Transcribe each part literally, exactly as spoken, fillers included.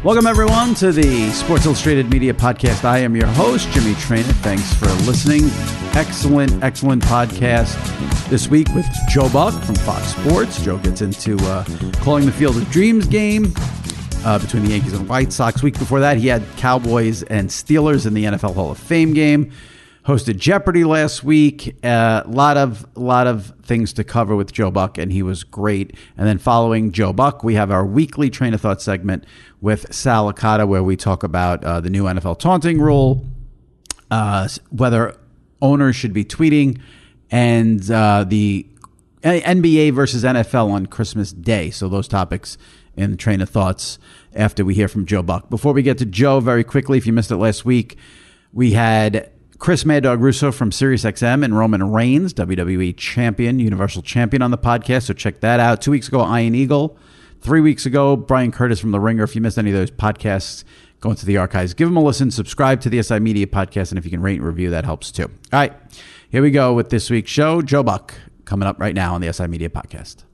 Welcome, everyone, to the Sports Illustrated Media Podcast. I am your host, Jimmy Traynor. Thanks for listening. Excellent, excellent podcast this week with Joe Buck from Fox Sports. Joe gets into uh, calling the Field of Dreams game uh, between the Yankees and White Sox. Week before that, he had Cowboys and Steelers in the N F L Hall of Fame game. Hosted Jeopardy last week. A uh, lot of lot of things to cover with Joe Buck, and he was great. And then following Joe Buck, we have our weekly Train of Thought segment with Sal Licata, where we talk about uh, the new N F L taunting rule, uh, whether owners should be tweeting, and uh, the N B A versus N F L on Christmas Day. So those topics in the Train of Thoughts after we hear from Joe Buck. Before we get to Joe, very quickly, if you missed it last week, we had Chris Mad Dog Russo from SiriusXM and Roman Reigns, W W E champion, Universal champion, on the podcast. So check that out. Two weeks ago, Iron Eagle. Three weeks ago, Brian Curtis from The Ringer. If you missed any of those podcasts, go into the archives. Give them a listen. Subscribe to the S I Media Podcast. And if you can rate and review, that helps too. All right, here we go with this week's show. Joe Buck coming up right now on the S I Media Podcast.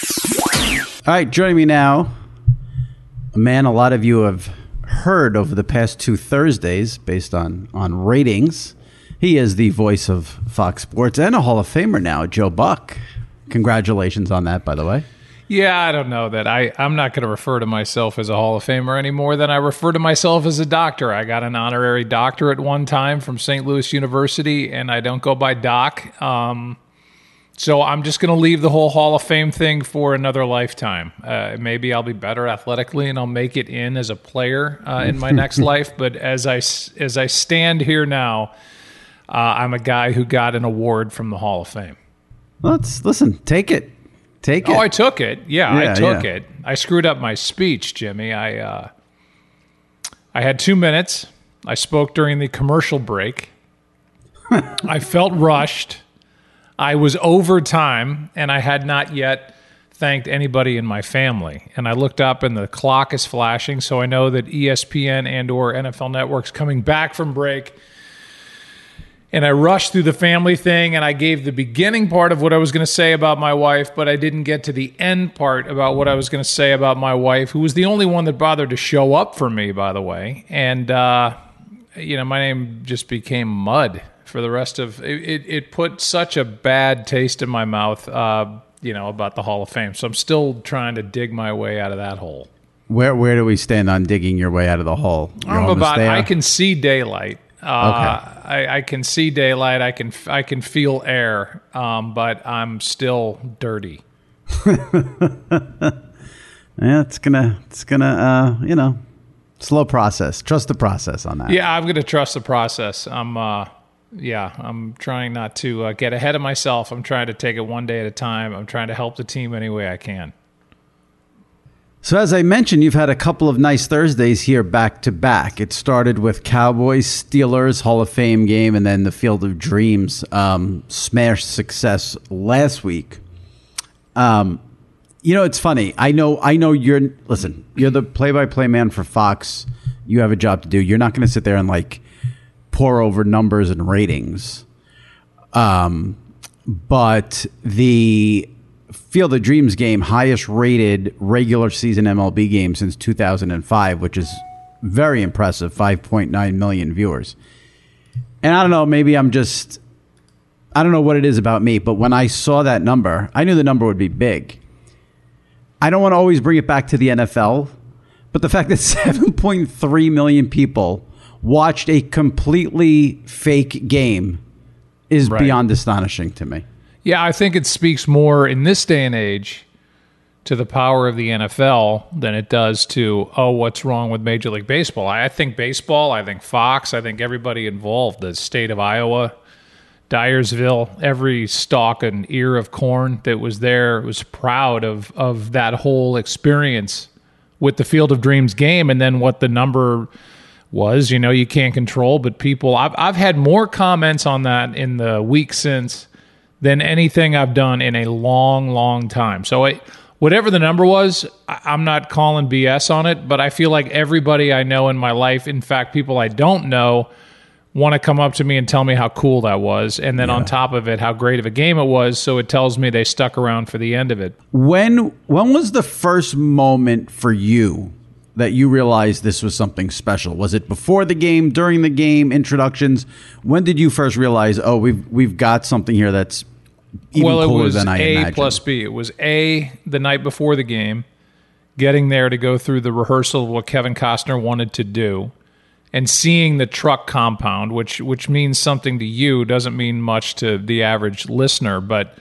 All right, joining me now, a man a lot of you have heard over the past two Thursdays based on, on ratings. He is the voice of Fox Sports and a Hall of Famer now, Joe Buck. Congratulations on that, by the way. Yeah, I don't know that. I, I'm not going to refer to myself as a Hall of Famer any more than I refer to myself as a doctor. I got an honorary doctorate one time from Saint Louis University, and I don't go by doc. Um, so I'm just going to leave the whole Hall of Fame thing for another lifetime. Uh, maybe I'll be better athletically, and I'll make it in as a player uh, in my next life. But as I, as I stand here now, uh, I'm a guy who got an award from the Hall of Fame. Let's listen. Take it. Take it. Oh, I took it. Yeah, yeah I took yeah. it. I screwed up my speech, Jimmy. I uh, I had two minutes. I spoke during the commercial break. I felt rushed. I was over time, and I had not yet thanked anybody in my family. And I looked up, and the clock is flashing, so I know that E S P N and or N F L Network's coming back from break. And I rushed through the family thing, and I gave the beginning part of what I was going to say about my wife, but I didn't get to the end part about what I was going to say about my wife, who was the only one that bothered to show up for me, by the way. And, uh, you know, my name just became mud for the rest of it. It, it put such a bad taste in my mouth, uh, you know, about the Hall of Fame. So I'm still trying to dig my way out of that hole. Where where do we stand on digging your way out of the hole? You're I'm about. there? I can see daylight. Uh, okay. I, I can see daylight. I can I can feel air, um, but I'm still dirty. Yeah, it's gonna it's gonna uh, you know, slow process. Trust the process on that. Yeah, I'm gonna trust the process. I'm uh, yeah, I'm trying not to uh, get ahead of myself. I'm trying to take it one day at a time. I'm trying to help the team any way I can. So as I mentioned, you've had a couple of nice Thursdays here back to back. It started with Cowboys, Steelers, Hall of Fame game, and then the Field of Dreams um, smash success last week. Um, you know, it's funny. I know, I know you're, listen, you're the play-by-play man for Fox. You have a job to do. You're not going to sit there and like pour over numbers and ratings. Um, but the Field of Dreams game, highest rated regular season M L B game since two thousand five, which is very impressive, five point nine million viewers. And I don't know, maybe I'm just, I don't know what it is about me, but when I saw that number, I knew the number would be big. I don't want to always bring it back to the N F L, but the fact that seven point three million people watched a completely fake game is Right. beyond astonishing to me. Yeah, I think it speaks more in this day and age to the power of the N F L than it does to, oh, what's wrong with Major League Baseball. I think baseball, I think Fox, I think everybody involved, the state of Iowa, Dyersville, every stalk and ear of corn that was there was proud of, of that whole experience with the Field of Dreams game. And then what the number was, you know, you can't control, but people, I've, I've had more comments on that in the week since than anything I've done in a long, long time. So I, whatever the number was, I, I'm not calling B S on it, but I feel like everybody I know in my life, in fact, people I don't know, want to come up to me and tell me how cool that was. And then yeah. on top of it, how great of a game it was. So it tells me they stuck around for the end of it. When when was the first moment for you that you realized this was something special? Was it before the game, during the game, introductions? When did you first realize, oh, we've we've got something here that's even well, cooler it was than I A imagined? plus B. It was A, the night before the game, getting there to go through the rehearsal of what Kevin Costner wanted to do, and seeing the truck compound, which which means something to you, doesn't mean much to the average listener, but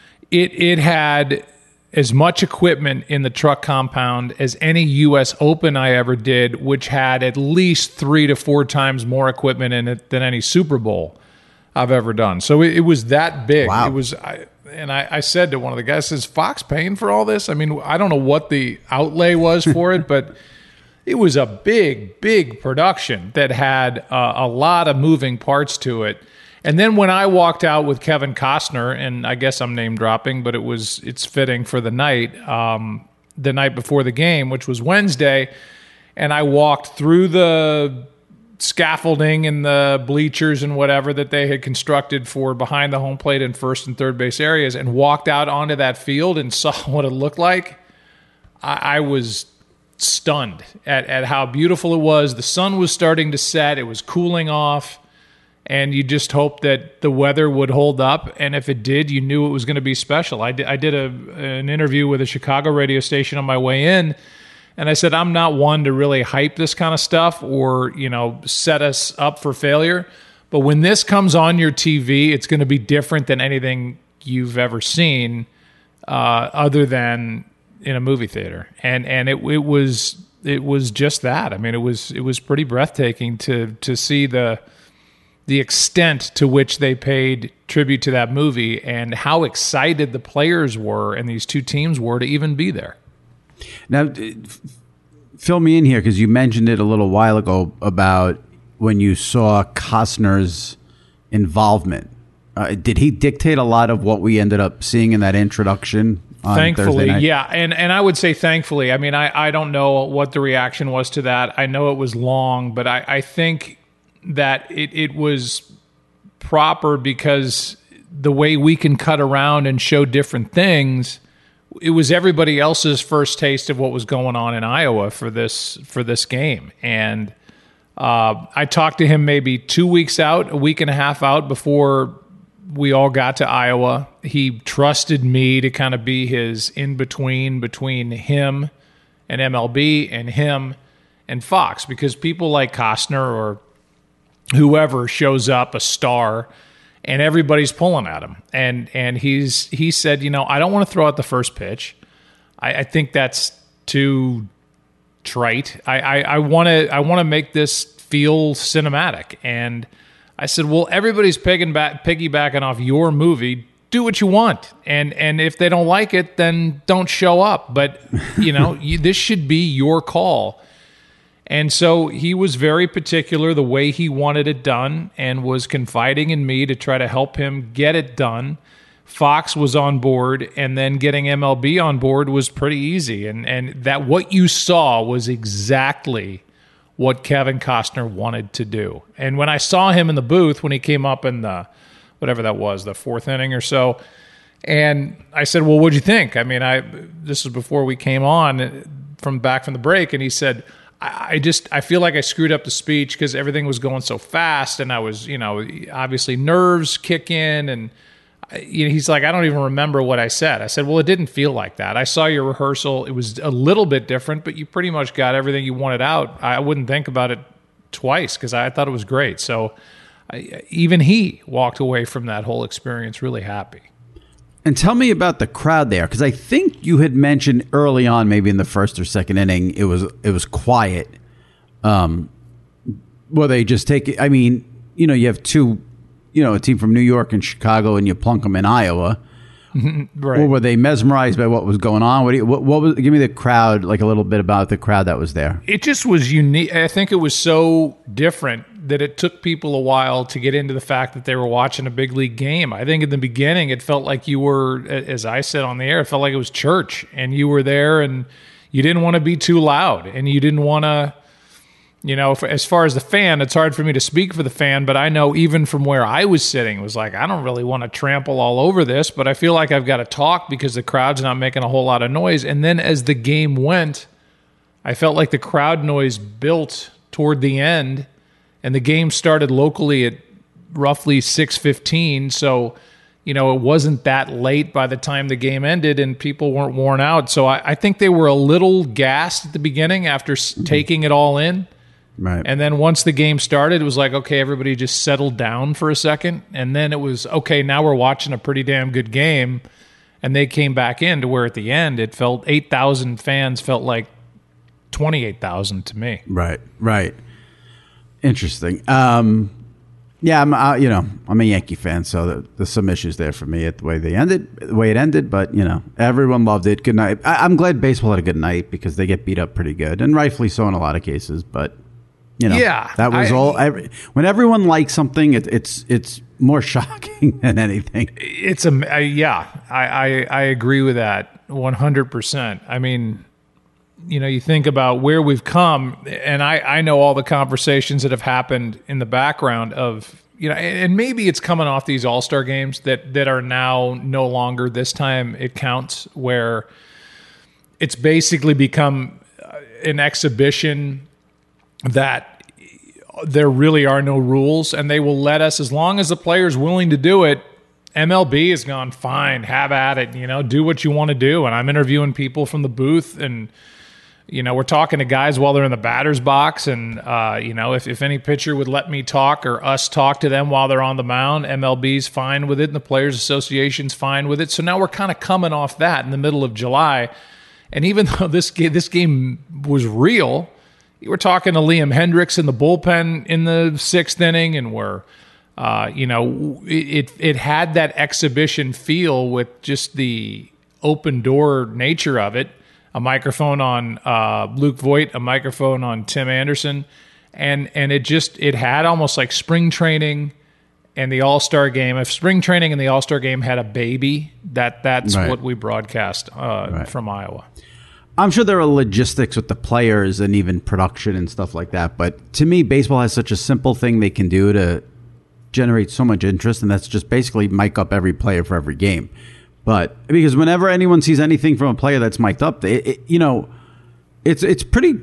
it it had as much equipment in the truck compound as any U S Open I ever did, which had at least three to four times more equipment in it than any Super Bowl I've ever done. So it, it was that big. Wow. It was, I, and I, I said to one of the guys, "Is Fox paying for all this?" I mean, I don't know what the outlay was for it, but it was a big, big production that had uh, a lot of moving parts to it. And then when I walked out with Kevin Costner, and I guess I'm name dropping, but it was it's fitting for the night, um, the night before the game, which was Wednesday, and I walked through the scaffolding and the bleachers and whatever that they had constructed for behind the home plate and first and third base areas, and walked out onto that field and saw what it looked like. I, I was stunned at, at how beautiful it was. The sun was starting to set. It was cooling off. And you just hope that the weather would hold up. And if it did, you knew it was going to be special. I did, I did a, an interview with a Chicago radio station on my way in. And I said, I'm not one to really hype this kind of stuff or, you know, set us up for failure. But when this comes on your T V, it's going to be different than anything you've ever seen uh, other than in a movie theater. And and it it was it was just that. I mean, it was it was pretty breathtaking to to see the the extent to which they paid tribute to that movie and how excited the players were and these two teams were to even be there. Now, f- fill me in here, because you mentioned it a little while ago about when you saw Costner's involvement. Uh, did he dictate a lot of what we ended up seeing in that introduction on Thankfully, Thursday night? yeah. And and I would say thankfully. I mean, I, I don't know what the reaction was to that. I know it was long, but I, I think that it, it was proper because the way we can cut around and show different things, it was everybody else's first taste of what was going on in Iowa for this for this game. And uh, I talked to him maybe two weeks out, a week and a half out before we all got to Iowa. He trusted me to kind of be his in-between between him and M L B and him and Fox, because people like Costner or whoever shows up, a star, and everybody's pulling at him. And and he's he said, you know, I don't want to throw out the first pitch. I, I think that's too trite. I, I, I want to I want to make this feel cinematic. And I said, well, everybody's pigging back, piggybacking off your movie. Do what you want. And and if they don't like it, then don't show up. But, you know, you, this should be your call. And so he was very particular the way he wanted it done and was confiding in me to try to help him get it done. Fox was on board, and then getting M L B on board was pretty easy. And and that what you saw was exactly what Kevin Costner wanted to do. And when I saw him in the booth, when he came up in the, whatever that was, the fourth inning or so, and I said, well, what'd you think? I mean, I this was before we came on from back from the break, and he said, I just, I feel like I screwed up the speech because everything was going so fast, and I was, you know, obviously nerves kick in, and you know, he's like, I don't even remember what I said. I said, well, it didn't feel like that. I saw your rehearsal. It was a little bit different, but you pretty much got everything you wanted out. I wouldn't think about it twice because I thought it was great. So I, even he walked away from that whole experience really happy. And tell me about the crowd there, because I think you had mentioned early on, maybe in the first or second inning, it was it was quiet. Um, well, they just take it. I mean, you know, you have two, you know, a team from New York and Chicago, and you plunk them in Iowa. Right. Or were they mesmerized by what was going on? What, do you, what, what was? Give me the crowd, like a little bit about the crowd that was there. It just was unique. I think it was so different that it took people a while to get into the fact that they were watching a big league game. I think in the beginning, it felt like you were, as I said on the air, it felt like it was church, and you were there, and you didn't want to be too loud, and you didn't want to. You know, for, as far as the fan, it's hard for me to speak for the fan, but I know even from where I was sitting, it was like, I don't really want to trample all over this, but I feel like I've got to talk because the crowd's not making a whole lot of noise. And then as the game went, I felt like the crowd noise built toward the end, and the game started locally at roughly six fifteen. So, you know, it wasn't that late by the time the game ended, and people weren't worn out. So I, I think they were a little gassed at the beginning after mm-hmm. taking it all in. Right. And then once the game started, it was like, okay, everybody just settled down for a second. And then it was, okay, now we're watching a pretty damn good game. And they came back in to where at the end, it felt eight thousand fans felt like twenty-eight thousand to me. Right, right. Interesting. Um, yeah, I'm, uh, you know, I'm a Yankee fan, so the, there's some issues there for me at the way they ended, the way it ended. But, you know, everyone loved it. Good night. I, I'm glad baseball had a good night because they get beat up pretty good, and rightfully so in a lot of cases. But, you know, yeah, that was I, all. Every, when everyone likes something, it, it's it's more shocking than anything. It's a uh, yeah. I, I I agree with that one hundred percent. I mean, you know, you think about where we've come, and I I know all the conversations that have happened in the background of, you know, and maybe it's coming off these All-Star games that that are now no longer this time it counts, where it's basically become an exhibition that there really are no rules, and they will let us, as long as the player's willing to do it. M L B has gone, fine, have at it, you know, do what you want to do. And I'm interviewing people from the booth, and, you know, we're talking to guys while they're in the batter's box. And, uh, you know, if, if any pitcher would let me talk or us talk to them while they're on the mound, M L B's fine with it, and the Players Association's fine with it. So now we're kind of coming off that in the middle of July. And even though this game, this game was real, you were talking to Liam Hendricks in the bullpen in the sixth inning, and we're, uh, you know, it it had that exhibition feel with just the open door nature of it. A microphone on uh, Luke Voigt, a microphone on Tim Anderson, and and it just it had almost like spring training and the All-Star game. If spring training and the All-Star game had a baby, that that's right. what we broadcast uh, right. from Iowa. I'm sure there are logistics with the players and even production and stuff like that. But to me, baseball has such a simple thing they can do to generate so much interest, and that's just basically mic up every player for every game. But because whenever anyone sees anything from a player that's mic'd up, it, it, you know, it's it's pretty.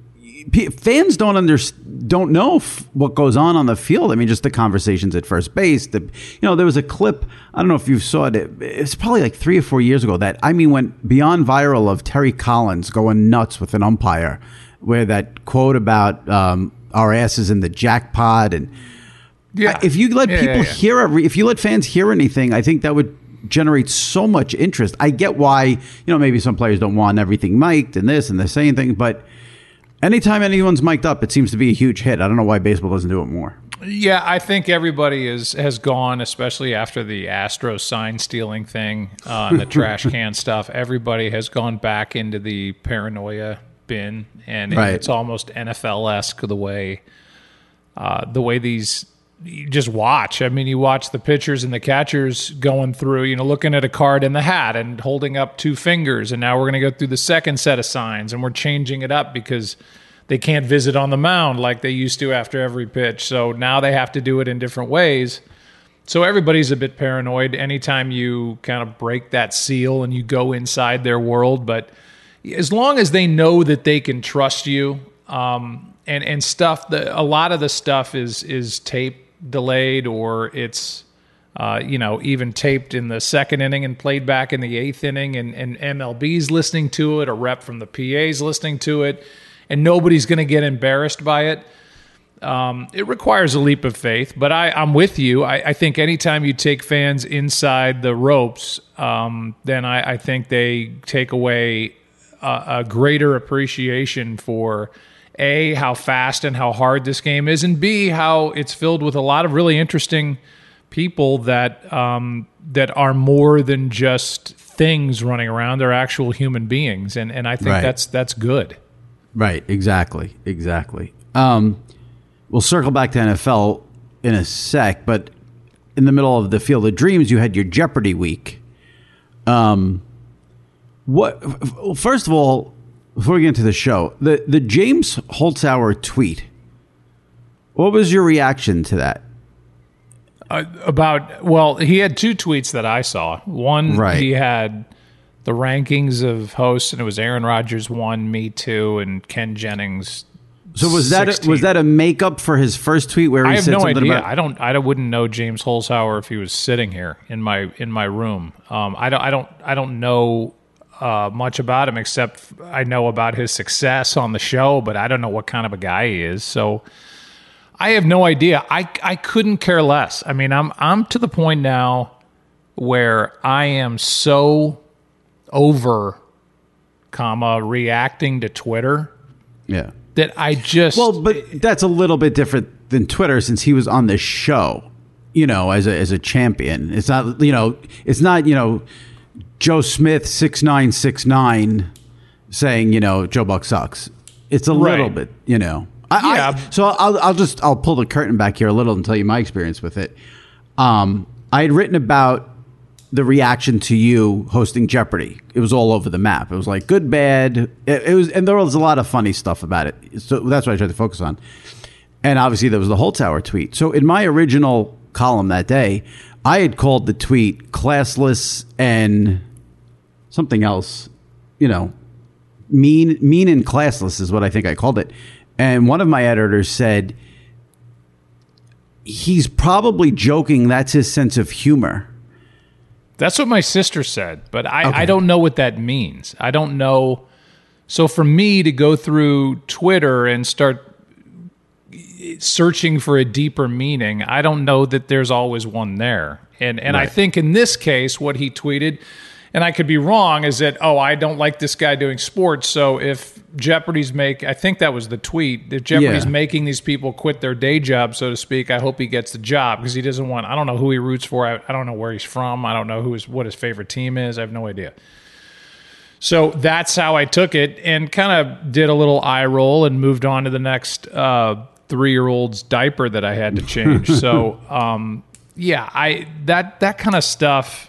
Fans don't under, don't know f- what goes on on the field. I mean, just the conversations at first base. The, you know, there was a clip. I don't know if you saw it. It's probably like three or four years ago that I mean went beyond viral of Terry Collins going nuts with an umpire, where that quote about um, our asses in the jackpot, and yeah, if you let yeah, people yeah, yeah. hear, a, if you let fans hear anything, I think that would generate so much interest. I get why, you know, maybe some players don't want everything mic'd and this and they're saying things, but anytime anyone's mic'd up, it seems to be a huge hit. I don't know why baseball doesn't do it more. Yeah, I think everybody is has gone, especially after the Astros sign stealing thing uh, and the trash can stuff. Everybody has gone back into the paranoia bin, and Right. it's almost N F L-esque the way uh, the way these. You just watch. I mean, you watch the pitchers and the catchers going through, you know, looking at a card in the hat and holding up two fingers. And now we're going to go through the second set of signs, and we're changing it up because they can't visit on the mound like they used to after every pitch. So now they have to do it in different ways. So everybody's a bit paranoid anytime you kind of break that seal and you go inside their world. But as long as they know that they can trust you, um, and, and stuff, the, a lot of the stuff is is tape delayed, or it's uh, you know, even taped in the second inning and played back in the eighth inning, and, and M L B's listening to it, a rep from the P A's listening to it, and nobody's going to get embarrassed by it. Um, it requires a leap of faith, but I, I'm with you. I, I think anytime you take fans inside the ropes, um, then I, I think they take away a, a greater appreciation for A, how fast and how hard this game is, and B, how it's filled with a lot of really interesting people that um, that are more than just things running around. They're actual human beings, and, and I think Right. that's that's good. Right, exactly, exactly. Um, we'll circle back to N F L in a sec, but in the middle of the Field of Dreams, you had your Jeopardy week. Um, what? First of all, before we get into the show, the, the James Holzhauer tweet, what was your reaction to that? Uh, about, well, he had two tweets that I saw. One, Right. he had the rankings of hosts, and it was Aaron Rodgers one, me two, and Ken Jennings. So was that a, was that a makeup for his first tweet where he I have said no something idea. about? I don't. I wouldn't know James Holzhauer if he was sitting here in my in my room. Um, I don't. I don't. I don't know uh, much about him except I know about his success on the show, but I don't know what kind of a guy he is. So I have no idea. I I couldn't care less. I mean, I'm I'm to the point now where I am so over, comma reacting to Twitter. Yeah. That I just well, but that's a little bit different than Twitter since he was on the show, you know, as a as a champion. It's not, you know, it's not, you know, Joe Smith six nine six nine saying, you know, Joe Buck sucks. It's a right. little bit, you know. I, yeah. I, so I'll I'll just I'll pull the curtain back here a little and tell you my experience with it. Um, I had written about the reaction to you hosting Jeopardy. It was all over the map. It was like good, bad. It, it was, and there was a lot of funny stuff about it. So that's what I tried to focus on. And obviously there was the Holzhauer tweet. So in my original column that day, I had called the tweet classless and something else, you know, mean, mean and classless is what I think I called it. And one of my editors said, he's probably joking. That's his sense of humor. That's what my sister said, but I, Okay. I don't know what that means. I don't know. So for me to go through Twitter and start searching for a deeper meaning, I don't know that there's always one there. And and Right. I think in this case, what he tweeted, and I could be wrong, is that, oh, I don't like this guy doing sports, so if Jeopardy's make, I think that was the tweet, if Jeopardy's Yeah. making these people quit their day job, so to speak, I hope he gets the job, because he doesn't want, I don't know who he roots for, I, I don't know where he's from, I don't know who his, what his favorite team is, I have no idea. So that's how I took it, and kind of did a little eye roll and moved on to the next uh, three-year-old's diaper that I had to change. so, um, yeah, I that that kind of stuff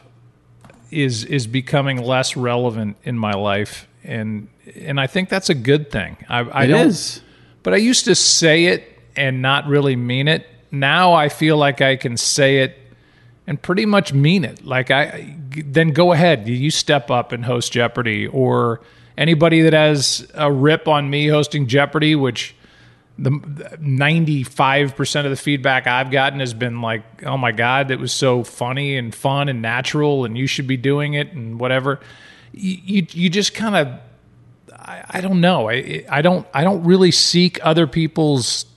is is becoming less relevant in my life, and and I think that's a good thing. I, I It don't, is. but I used to say it and not really mean it. Now I feel like I can say it and pretty much mean it. Like I then go ahead, you step up and host Jeopardy, or anybody that has a rip on me hosting Jeopardy, which the ninety-five percent of the feedback I've gotten has been like, oh my God, that was so funny and fun and natural and you should be doing it and whatever. You, you, you just kind of, I, I don't know. I, I don't, I don't really seek other people's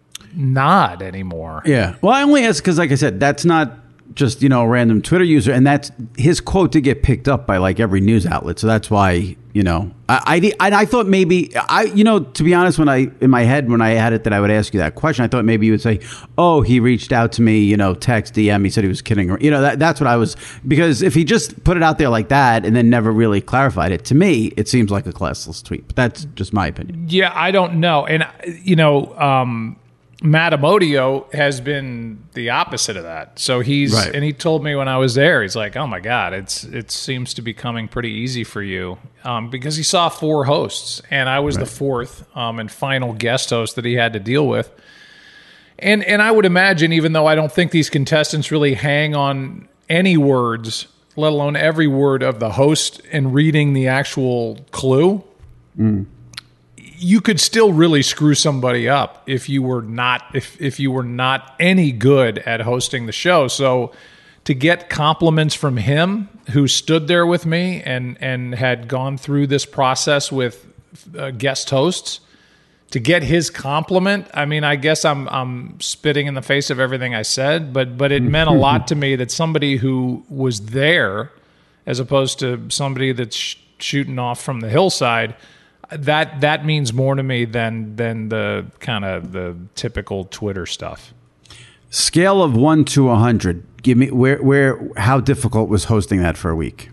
nod anymore. Yeah. Well, I only ask because, like I said, that's not just, you know, a random Twitter user. And that's his quote to get picked up by like every news outlet. So that's why, you know, I, I, I thought maybe I, you know, to be honest, when I, in my head, when I had it that I would ask you that question, I thought maybe you would say, oh, he reached out to me, you know, text, D M, he said he was kidding. You know, that, that's what I was, because if he just put it out there like that and then never really clarified it, to me, it seems like a classless tweet. But that's just my opinion. Yeah, I don't know. And, you know, um, Matt Amodio has been the opposite of that. So he's, Right. and he told me when I was there, he's like, oh my God, it's, it seems to be coming pretty easy for you. Um, because he saw four hosts and I was Right. the fourth, um, and final guest host that he had to deal with. And, and I would imagine, even though I don't think these contestants really hang on any words, let alone every word of the host and reading the actual clue, Mm. you could still really screw somebody up if you were not if if you were not any good at hosting the show. So to get compliments from him, who stood there with me and and had gone through this process with uh, guest hosts, to get his compliment, I mean, I guess I'm I'm spitting in the face of everything I said, but but it meant a lot to me that somebody who was there, as opposed to somebody that's sh- shooting off from the hillside, that that means more to me than than the kind of the typical Twitter stuff. Scale of one to a hundred. Give me where where how difficult was hosting that for a week?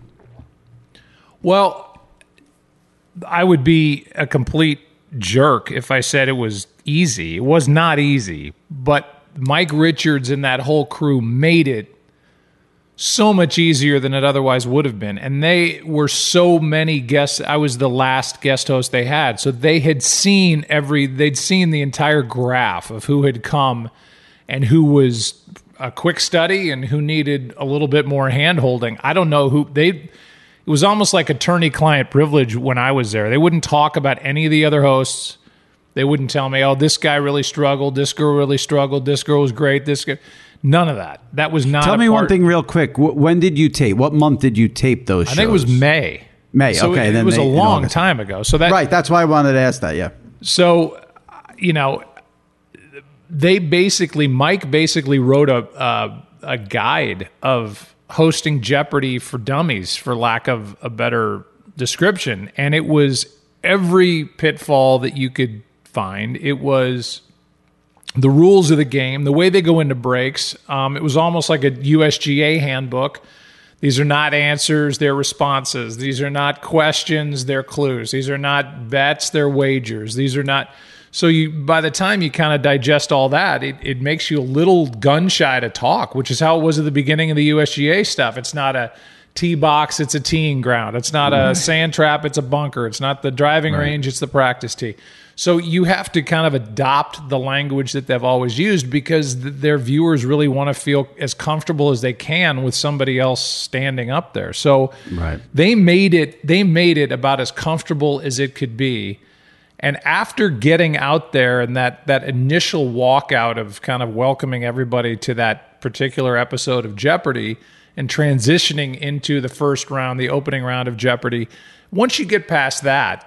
Well, I would be a complete jerk if I said it was easy. It was not easy, but Mike Richards and that whole crew made it so much easier than it otherwise would have been. And they were so many guests. I was the last guest host they had. So they had seen every, they'd seen the entire graph of who had come and who was a quick study and who needed a little bit more hand holding. I don't know who they, it was almost like attorney-client privilege when I was there. They wouldn't talk about any of the other hosts. They wouldn't tell me, oh, this guy really struggled, this girl really struggled, this girl was great, this guy. None of that. That was not. Tell a me part. one thing real quick. When did you tape? What month did you tape those shows? I think it was May. May, so okay. It, then it was they, a long time ago. So that right, that's why I wanted to ask that, yeah. So, you know, they basically, Mike basically wrote a, a, a guide of hosting Jeopardy for dummies, for lack of a better description. And it was every pitfall that you could find. It was the rules of the game, the way they go into breaks. Um, it was almost like a U S G A handbook. These are not answers, they're responses. These are not questions, they're clues. These are not bets, they're wagers. These are not... So you, by the time you kind of digest all that, it, it makes you a little gun-shy to talk, which is how it was at the beginning of the U S G A stuff. It's not a tee box, it's a teeing ground. It's not a sand trap, it's a bunker. It's not the driving right. range, it's the practice tee. So you have to kind of adopt the language that they've always used because th- their viewers really want to feel as comfortable as they can with somebody else standing up there. So right. they made it they made it about as comfortable as it could be. And after getting out there and that that initial walkout of kind of welcoming everybody to that particular episode of Jeopardy and transitioning into the first round, the opening round of Jeopardy, once you get past that,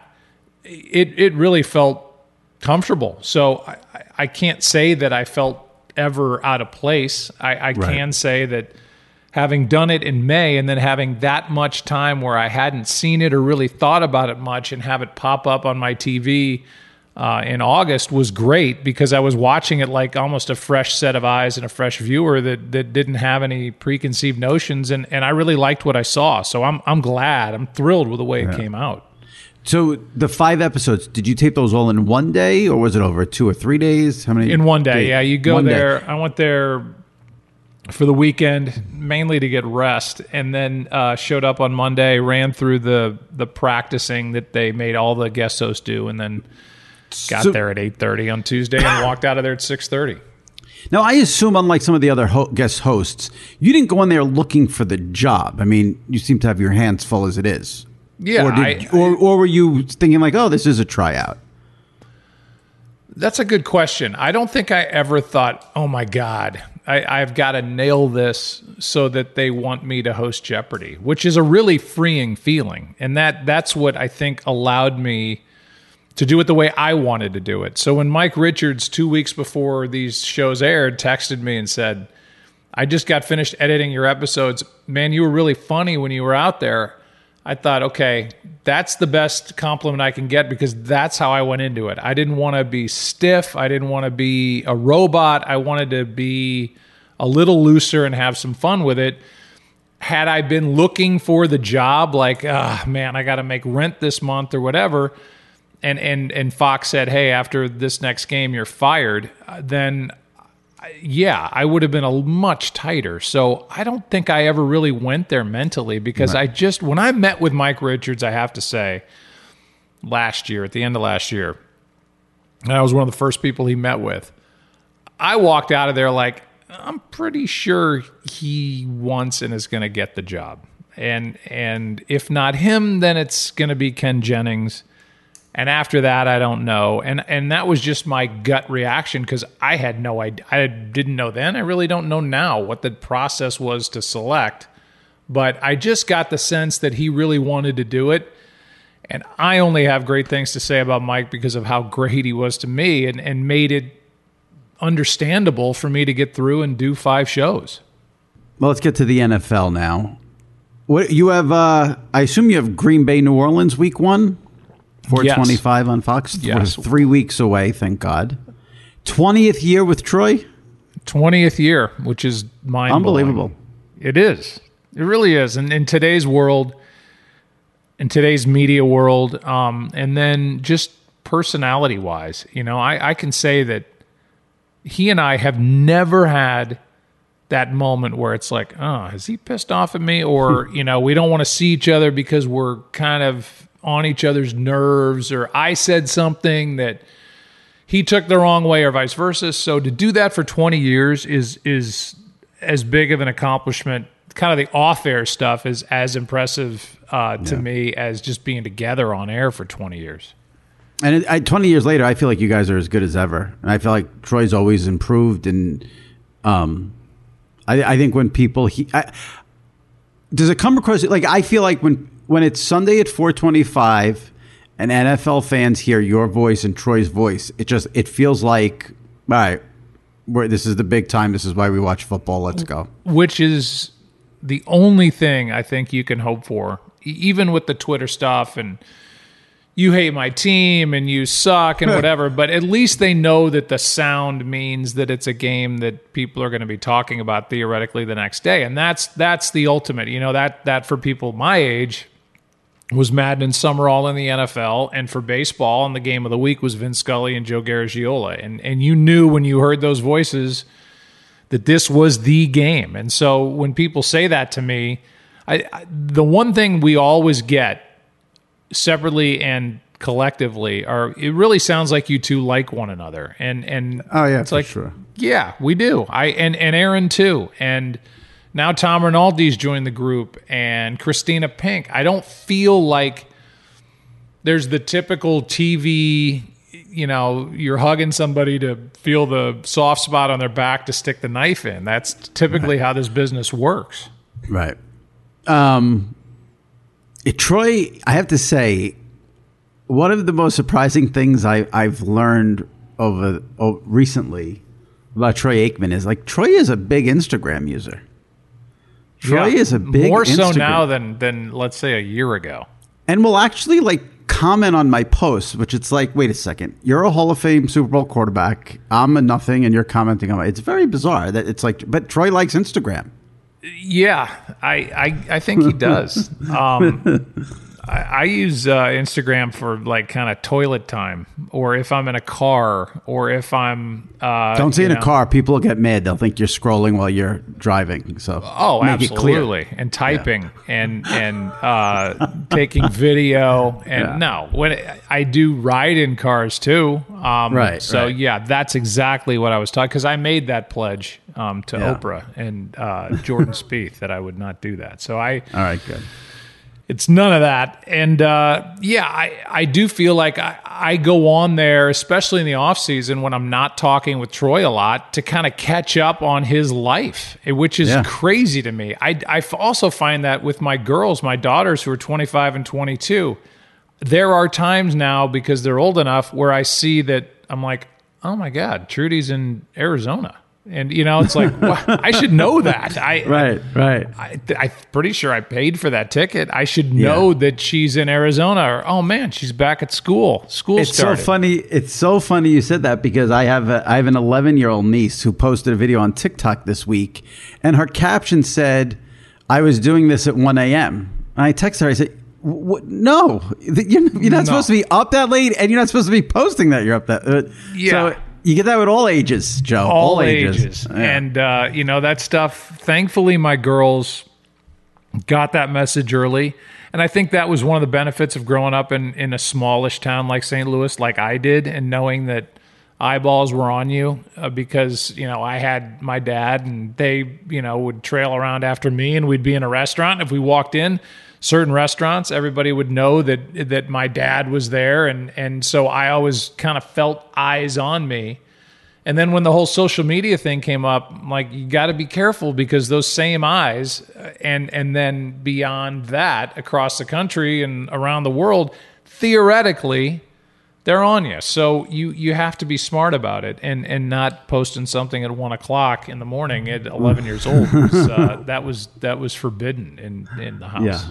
It it really felt comfortable. So I, I can't say that I felt ever out of place. I, I right. can say that having done it in May and then having that much time where I hadn't seen it or really thought about it much and have it pop up on my T V uh, in August was great because I was watching it like almost a fresh set of eyes and a fresh viewer that that didn't have any preconceived notions. And, and I really liked what I saw. So I'm I'm glad. I'm thrilled with the way yeah. it came out. So the five episodes, did you tape those all in one day, or was it over two or three days? How many? In one day, days? yeah. You go one there. Day. I went there for the weekend, mainly to get rest, and then uh, showed up on Monday, ran through the the practicing that they made all the guest hosts do, and then got so, there at eight thirty on Tuesday and walked out of there at six thirty. Now, I assume, unlike some of the other ho- guest hosts, you didn't go in there looking for the job. I mean, you seem to have your hands full as it is. Yeah, or, did, I, or or were you thinking like, oh, this is a tryout? That's a good question. I don't think I ever thought, oh my God, I, I've got to nail this so that they want me to host Jeopardy, which is a really freeing feeling. And that that's what I think allowed me to do it the way I wanted to do it. So when Mike Richards, two weeks before these shows aired, texted me and said, I just got finished editing your episodes. Man, you were really funny when you were out there. I thought, okay, that's the best compliment I can get because that's how I went into it. I didn't want to be stiff. I didn't want to be a robot. I wanted to be a little looser and have some fun with it. Had I been looking for the job, like, ah, oh, man, I got to make rent this month or whatever, and and and Fox said, hey, after this next game, you're fired, then yeah, I would have been a much tighter. So I don't think I ever really went there mentally because right. I just, when I met with Mike Richards, I have to say, last year, at the end of last year, and I was one of the first people he met with, I walked out of there like, I'm pretty sure he wants and is going to get the job. And and if not him, then it's going to be Ken Jennings. And after that, I don't know. And and that was just my gut reaction because I had no idea. I didn't know then. I really don't know now what the process was to select. But I just got the sense that he really wanted to do it. And I only have great things to say about Mike because of how great he was to me and, and made it understandable for me to get through and do five shows. Well, let's get to the N F L now. What you have? Uh, I assume you have Green Bay, New Orleans, week one. four twenty-five yes. on Fox. Yes. We're three weeks away, thank God. twentieth year with Troy? twentieth year, which is mind-blowing. Unbelievable. It is. It really is. And in today's world, in today's media world, um, and then just personality-wise, you know, I, I can say that he and I have never had that moment where it's like, oh, is he pissed off at me? Or, you know, we don't want to see each other because we're kind of on each other's nerves, or I said something that he took the wrong way or vice versa. So to do that for twenty years is is as big of an accomplishment kind of the off-air stuff is as impressive uh, to Yeah. me as just being together on air for twenty years. And it, I, twenty years later, I feel like you guys are as good as ever. And I feel like Troy's always improved. And um, I, I think when people, he, I, does it come across, like, I feel like when, when it's Sunday at four twenty-five and N F L fans hear your voice and Troy's voice, it just, it feels like, all right, we're, this is the big time. This is why we watch football. Let's go. Which is the only thing I think you can hope for, e- even with the Twitter stuff and you hate my team and you suck and whatever, but at least they know that the sound means that it's a game that people are going to be talking about theoretically the next day. And that's that's the ultimate. You know, that that for people my age was Madden and Summerall in the N F L, and for baseball, and the game of the week was Vin Scully and Joe Garagiola. And and you knew when you heard those voices that this was the game. And so when people say that to me, I, I the one thing we always get separately and collectively are, it really sounds like you two like one another. And and Oh, yeah, it's for like, sure. yeah, we do. I and, and Aaron too. And now Tom Rinaldi's joined the group and Christina Pink. I don't feel like there's the typical T V, you know, you're hugging somebody to feel the soft spot on their back to stick the knife in. That's typically right. how this business works. Right. Um, it, Troy, I have to say, one of the most surprising things I, I've learned over, over recently about Troy Aikman is, like, Troy is a big Instagram user. Troy yeah, is a big more so Instagram. now than than let's say a year ago. And will actually, like, comment on my posts, which it's like, wait a second, you're a Hall of Fame Super Bowl quarterback. I'm a nothing, and you're commenting on my. It's very bizarre that it's like, but Troy likes Instagram. Yeah, I I, I think he does. Um, I, I use uh, Instagram for like kind of toilet time, or if I'm in a car, or if I'm uh, don't say in know, a car. People will get mad. They'll think you're scrolling while you're driving. So oh, make it clear. absolutely, and typing yeah. and and uh, taking video. And yeah. no, when it, I do ride in cars too. Um, right. So right. yeah, that's exactly what I was talking, because I made that pledge um, to yeah. Oprah and uh, Jordan Spieth that I would not do that. So I. All right. Good. It's none of that. And uh, yeah, I, I do feel like I, I go on there, especially in the off season when I'm not talking with Troy a lot, to kind of catch up on his life, which is yeah. crazy to me. I, I also find that with my girls, my daughters who are twenty-five and twenty-two, there are times now, because they're old enough, where I see that I'm like, oh my God, Trudy's in Arizona. And, you know, it's like, well, I should know that. I, right, right. I, I'm pretty sure I paid for that ticket. I should know yeah. that she's in Arizona. Or, oh, man, she's back at school. School it's started. so funny. It's so funny you said that, because I have a, I have an eleven-year-old niece who posted a video on TikTok this week, and her caption said, I was doing this at one a.m. And I texted her. I said, what? No, you're, you're not no. supposed to be up that late, and you're not supposed to be posting that you're up that. Uh, yeah. So, you get that with all ages, Joe. All, all ages. ages. Yeah. And, uh, you know, that stuff, thankfully, my girls got that message early. And I think that was one of the benefits of growing up in, in a smallish town like Saint Louis, like I did, and knowing that eyeballs were on you uh, because, you know, I had my dad, and they, you know, would trail around after me, and we'd be in a restaurant. If we walked in certain restaurants, everybody would know that that my dad was there, and and so I always kind of felt eyes on me. And then when the whole social media thing came up, I'm like, you got to be careful, because those same eyes, and and then beyond that, across the country and around the world, theoretically, they're on you. So you you have to be smart about it, and and not posting something at one o'clock in the morning at eleven years old. Was, uh, that was that was forbidden in in the house. Yeah.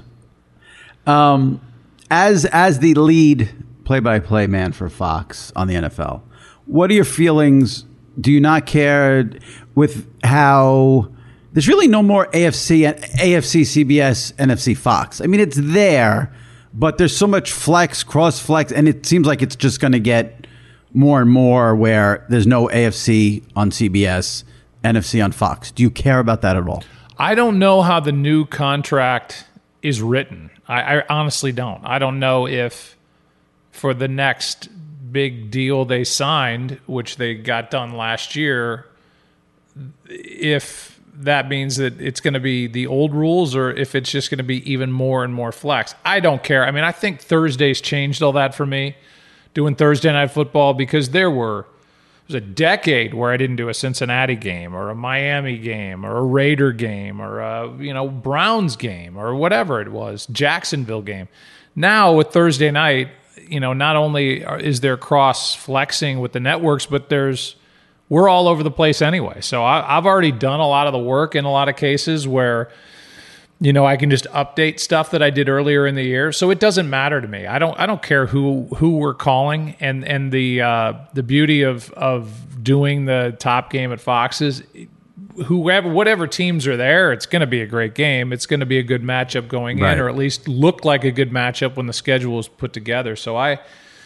Um, as as the lead play-by-play man for Fox on the N F L, what are your feelings? Do you not care with how there's really no more A F C, A F C, C B S, N F C, Fox? I mean, it's there, but there's so much flex, cross flex, and it seems like it's just going to get more and more where there's no A F C on C B S, N F C on Fox. Do you care about that at all? I don't know how the new contract is written. I, I honestly don't. I don't know if for the next big deal they signed, which they got done last year, if that means that it's going to be the old rules or if it's just going to be even more and more flex. I don't care. I mean, I think Thursdays changed all that for me, doing Thursday Night Football, because there were there was a decade where I didn't do a Cincinnati game or a Miami game or a Raider game or a, you know, Browns game or whatever it was, Jacksonville game. Now with Thursday night, you know, not only is there cross flexing with the networks, but there's we're all over the place anyway. So I, I've already done a lot of the work in a lot of cases where, you know, I can just update stuff that I did earlier in the year. So it doesn't matter to me. I don't. I don't care who who we're calling. And and the uh, the beauty of of doing the top game at Fox is, whoever whatever teams are there, it's going to be a great game. It's going to be a good matchup going right. in, or at least look like a good matchup when the schedule is put together. So I.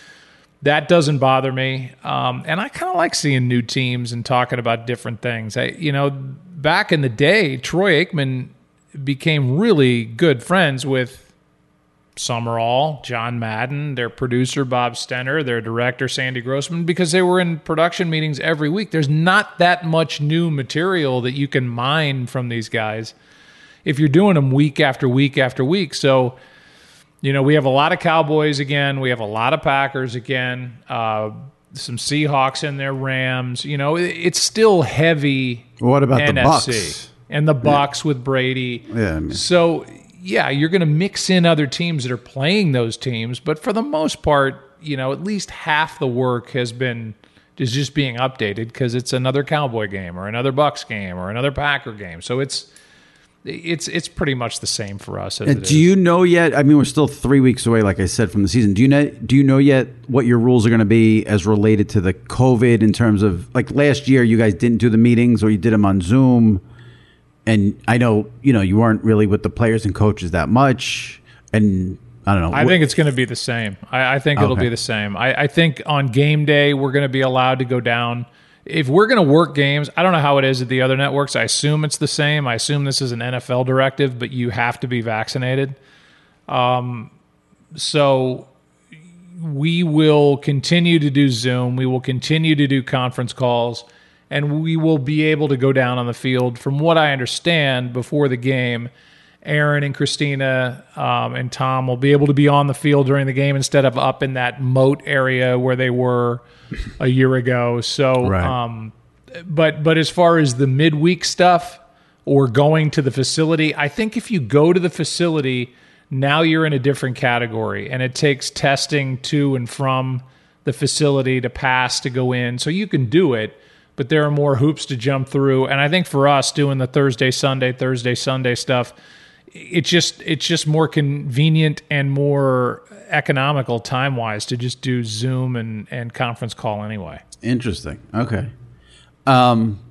That doesn't bother me, um, and I kind of like seeing new teams and talking about different things. I, you know, back in the day, Troy Aikman became really good friends with Summerall, John Madden, their producer Bob Stenner, their director Sandy Grossman, because they were in production meetings every week. There's not that much new material that you can mine from these guys if you're doing them week after week after week. So, you know, we have a lot of Cowboys again. We have a lot of Packers again. Uh, some Seahawks in there, Rams. You know, it, it's still heavy. What about N F C. the Bucks? And the Bucks yeah. with Brady. Yeah. I mean. So, yeah, you're going to mix in other teams that are playing those teams. But for the most part, you know, at least half the work has been is just being updated because it's another Cowboy game or another Bucks game or another Packer game. So it's It's it's pretty much the same for us. As uh, it do is. you know yet? I mean, we're still three weeks away, like I said, from the season. Do you know? Do you know yet what your rules are going to be as related to the COVID in terms of, like, last year you guys didn't do the meetings or you did them on Zoom, and I know you know you weren't really with the players and coaches that much, and I don't know. I think it's going to be the same. I, I think it'll Okay. be the same. I, I think on game day we're going to be allowed to go down. If we're going to work games, I don't know how it is at the other networks. I assume it's the same. I assume this is an N F L directive, but you have to be vaccinated. Um, so we will continue to do Zoom. We will continue to do conference calls, and we will be able to go down on the field. From what I understand, before the game, Aaron and Christina um, and Tom will be able to be on the field during the game instead of up in that moat area where they were a year ago. So, Right. um, but but as far as the midweek stuff or going to the facility, I think if you go to the facility, now you're in a different category, and it takes testing to and from the facility to pass to go in. So you can do it, but there are more hoops to jump through. And I think for us doing the Thursday, Sunday, Thursday, Sunday stuff, it's just it's just more convenient and more economical time-wise to just do Zoom and, and conference call anyway. Interesting. Okay. Um,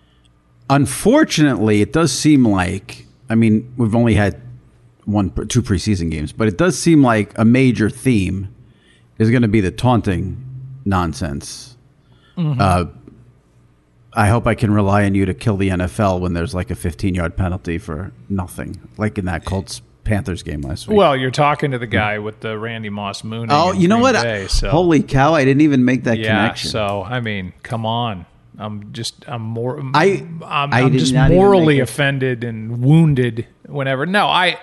unfortunately, it does seem like, I mean, we've only had one, two preseason games, but it does seem like a major theme is going to be the taunting nonsense. Mm-hmm. Uh, I hope I can rely on you to kill the N F L when there's like a fifteen-yard penalty for nothing, like in that Colts Panthers game last week. Well, you're talking to the guy with the Randy Moss mooning. Oh, you know Green what? Bay, so. Holy cow! I didn't even make that yeah, connection. So I mean, come on. I'm just I'm more I I'm, I I'm did just not even morally make it. offended and wounded whenever. No, I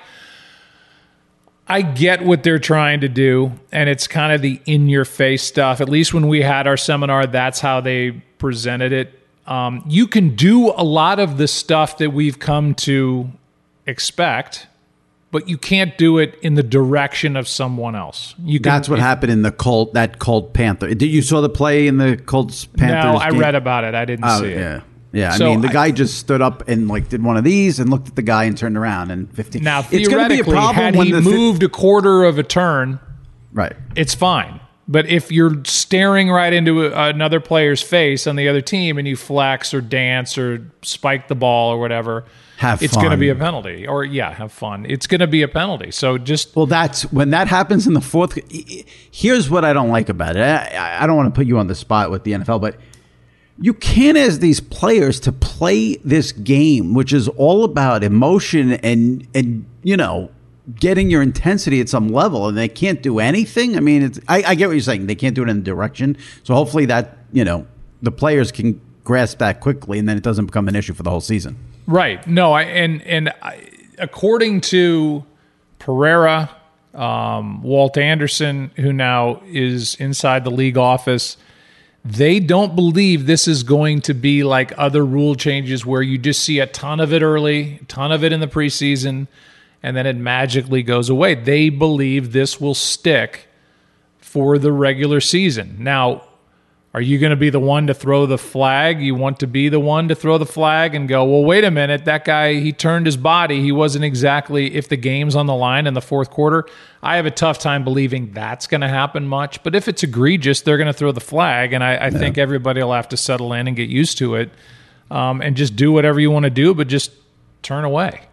I get what they're trying to do, and it's kind of the in your face stuff. At least when we had our seminar, that's how they presented it. Um, you can do a lot of the stuff that we've come to expect, but you can't do it in the direction of someone else. You can, That's what it, happened in the Colt that Colt Panther. Did you saw the play in the Colts Panthers? No, I game? read about it. I didn't Oh, see it. yeah. Yeah, So I mean, the I- guy just stood up and like did one of these and looked at the guy and turned around and fifteen. Now, it's going to be a theoretically, problem had when he the fi- moved a quarter of a turn, right. it's fine. But if you're staring right into a, another player's face on the other team and you flex or dance or spike the ball or whatever, Have it's fun. going to be a penalty. Or, yeah, have fun. It's going to be a penalty. So just Well, that's when that happens in the fourth. Here's what I don't like about it. I, I don't want to put you on the spot with the N F L, but you can't ask these players to play this game, which is all about emotion and and you know getting your intensity at some level, and they can't do anything. I mean, it's, I, I get what you're saying. They can't do it in the direction. So hopefully that you know the players can grasp that quickly, and then it doesn't become an issue for the whole season. Right. No, I and and I, according to Pereira, um, Walt Anderson, who now is inside the league office, they don't believe this is going to be like other rule changes where you just see a ton of it early, a ton of it in the preseason, and then it magically goes away. They believe this will stick for the regular season. Now, are you going to be the one to throw the flag? You want to be the one to throw the flag and go, well, wait a minute, that guy, he turned his body. He wasn't exactly, if the game's on the line in the fourth quarter, I have a tough time believing that's going to happen much. But if it's egregious, they're going to throw the flag, and I, I yeah. think everybody will have to settle in and get used to it, um, and just do whatever you want to do, but just turn away.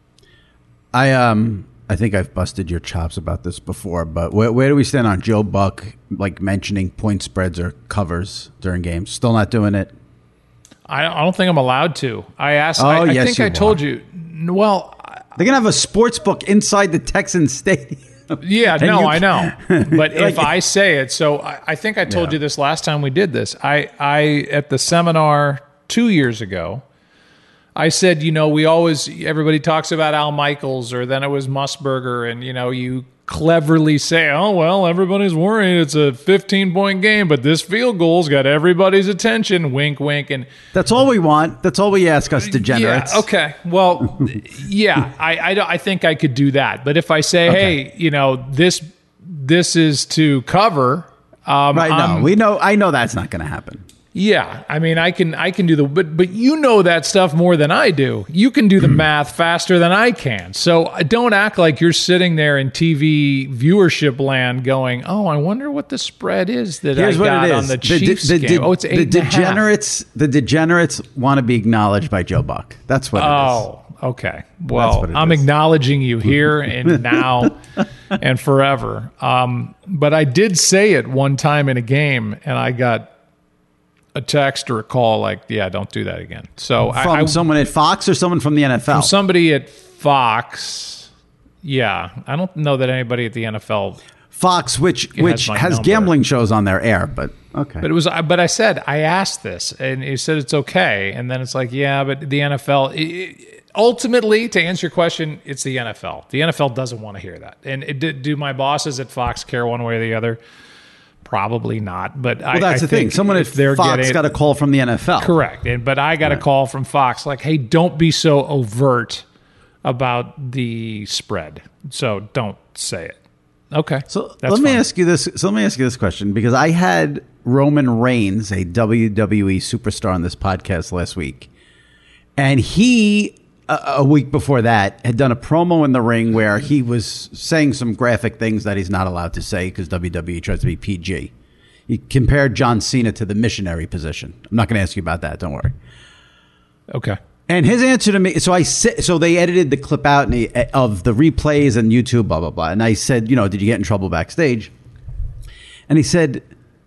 I um I think I've busted your chops about this before, but where, where do we stand on Joe Buck, like mentioning point spreads or covers during games? Still not doing it? I, I don't think I'm allowed to. I asked. Oh, I, I yes, think you I told are. you. Well, they're gonna have a sports book inside the Texans stadium. Yeah, no, you, I know. But like, if I say it, so I, I think I told yeah. you this last time we did this. I, I at the seminar two years ago, I said, you know, we always, everybody talks about Al Michaels, or then it was Musburger, and, you know, you cleverly say, oh, well, everybody's worried it's a fifteen-point game, but this field goal's got everybody's attention, wink, wink. And that's all we want. That's all we ask us degenerates. Yeah, okay. Well, yeah, I, I, I think I could do that. But if I say, okay. hey, you know, this this is to cover. Um, right, I'm, no, we know, I know that's not going to happen. Yeah, I mean, I can I can do the, but but you know that stuff more than I do. You can do the math faster than I can. So don't act like you're sitting there in T V viewership land going, oh, I wonder what the spread is that Here's I got what it is. on the, the Chiefs the, the, game. Oh, it's eight the and a degenerates. half. The degenerates want to be acknowledged by Joe Buck. That's what it oh, is. Oh, okay. Well, I'm is. acknowledging you here and now and forever. Um, but I did say it one time in a game, and I got a text or a call like, yeah, don't do that again. So from I, I, someone at Fox or someone from the N F L? From somebody at Fox. Yeah. I don't know that anybody at the N F L. Fox, which has which my has number. gambling shows on their air, but okay. But it was, but I said, I asked this, and he said it's okay. And then it's like, yeah, but the N F L, it, it, ultimately, to answer your question, it's the N F L. The N F L doesn't want to hear that. And it, do my bosses at Fox care one way or the other? Probably not, but well, I, that's I the thing. Someone at they're Fox getting, got a call from the N F L. Correct, and but I got right. a call from Fox like, "Hey, don't be so overt about the spread. So don't say it." Okay, so that's let me fine. ask you this. So let me ask you this question, because I had Roman Reigns, a W W E superstar, on this podcast last week, and he. A week before that, had done a promo in the ring where he was saying some graphic things that he's not allowed to say because W W E tries to be P G. He compared John Cena to the missionary position. I'm not going to ask you about that. Don't worry. Okay. And his answer to me, so I said, so they edited the clip out and he, of the replays and YouTube, blah, blah, blah. And I said, you know, did you get in trouble backstage? And he said,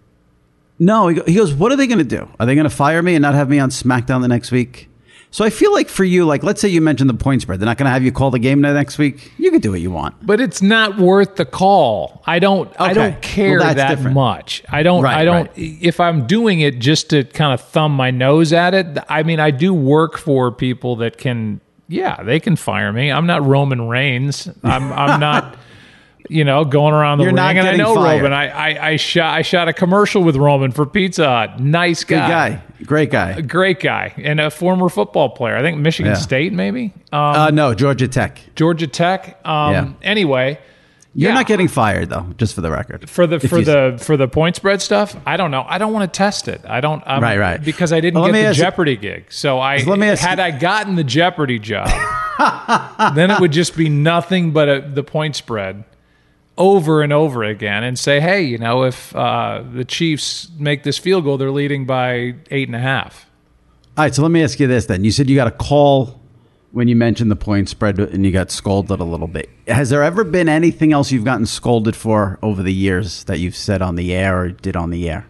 no. He goes, what are they going to do? Are they going to fire me and not have me on SmackDown the next week? So I feel like for you, like, let's say you mentioned the point spread. They're not going to have you call the game the next week. You can do what you want. But it's not worth the call. I don't okay. I don't care well, that different. much. I don't right, I don't right. If I'm doing it just to kind of thumb my nose at it, I mean, I do work for people that can, yeah, they can fire me. I'm not Roman Reigns. I'm I'm not You know, going around the You're ring, not and I know fired. Roman. I, I I shot I shot a commercial with Roman for Pizza Hut. Nice guy, good guy, great guy, a great guy, and a former football player. I think Michigan yeah. State, maybe. Um, uh, no, Georgia Tech. Georgia Tech. Um, yeah. Anyway, you're yeah. not getting fired though. Just for the record, for the if for you, the for the point spread stuff. I don't know. I don't want to test it. I don't. I'm, right, right. Because I didn't well, get the ask, Jeopardy gig. So I let me ask had you, I gotten the Jeopardy job, then it would just be nothing but a, the point spread. Over and over again, and say, hey, you know, if uh, the Chiefs make this field goal, they're leading by eight and a half. All right, so let me ask you this then. You said you got a call when you mentioned the point spread and you got scolded a little bit. Has there ever been anything else you've gotten scolded for over the years that you've said on the air or did on the air?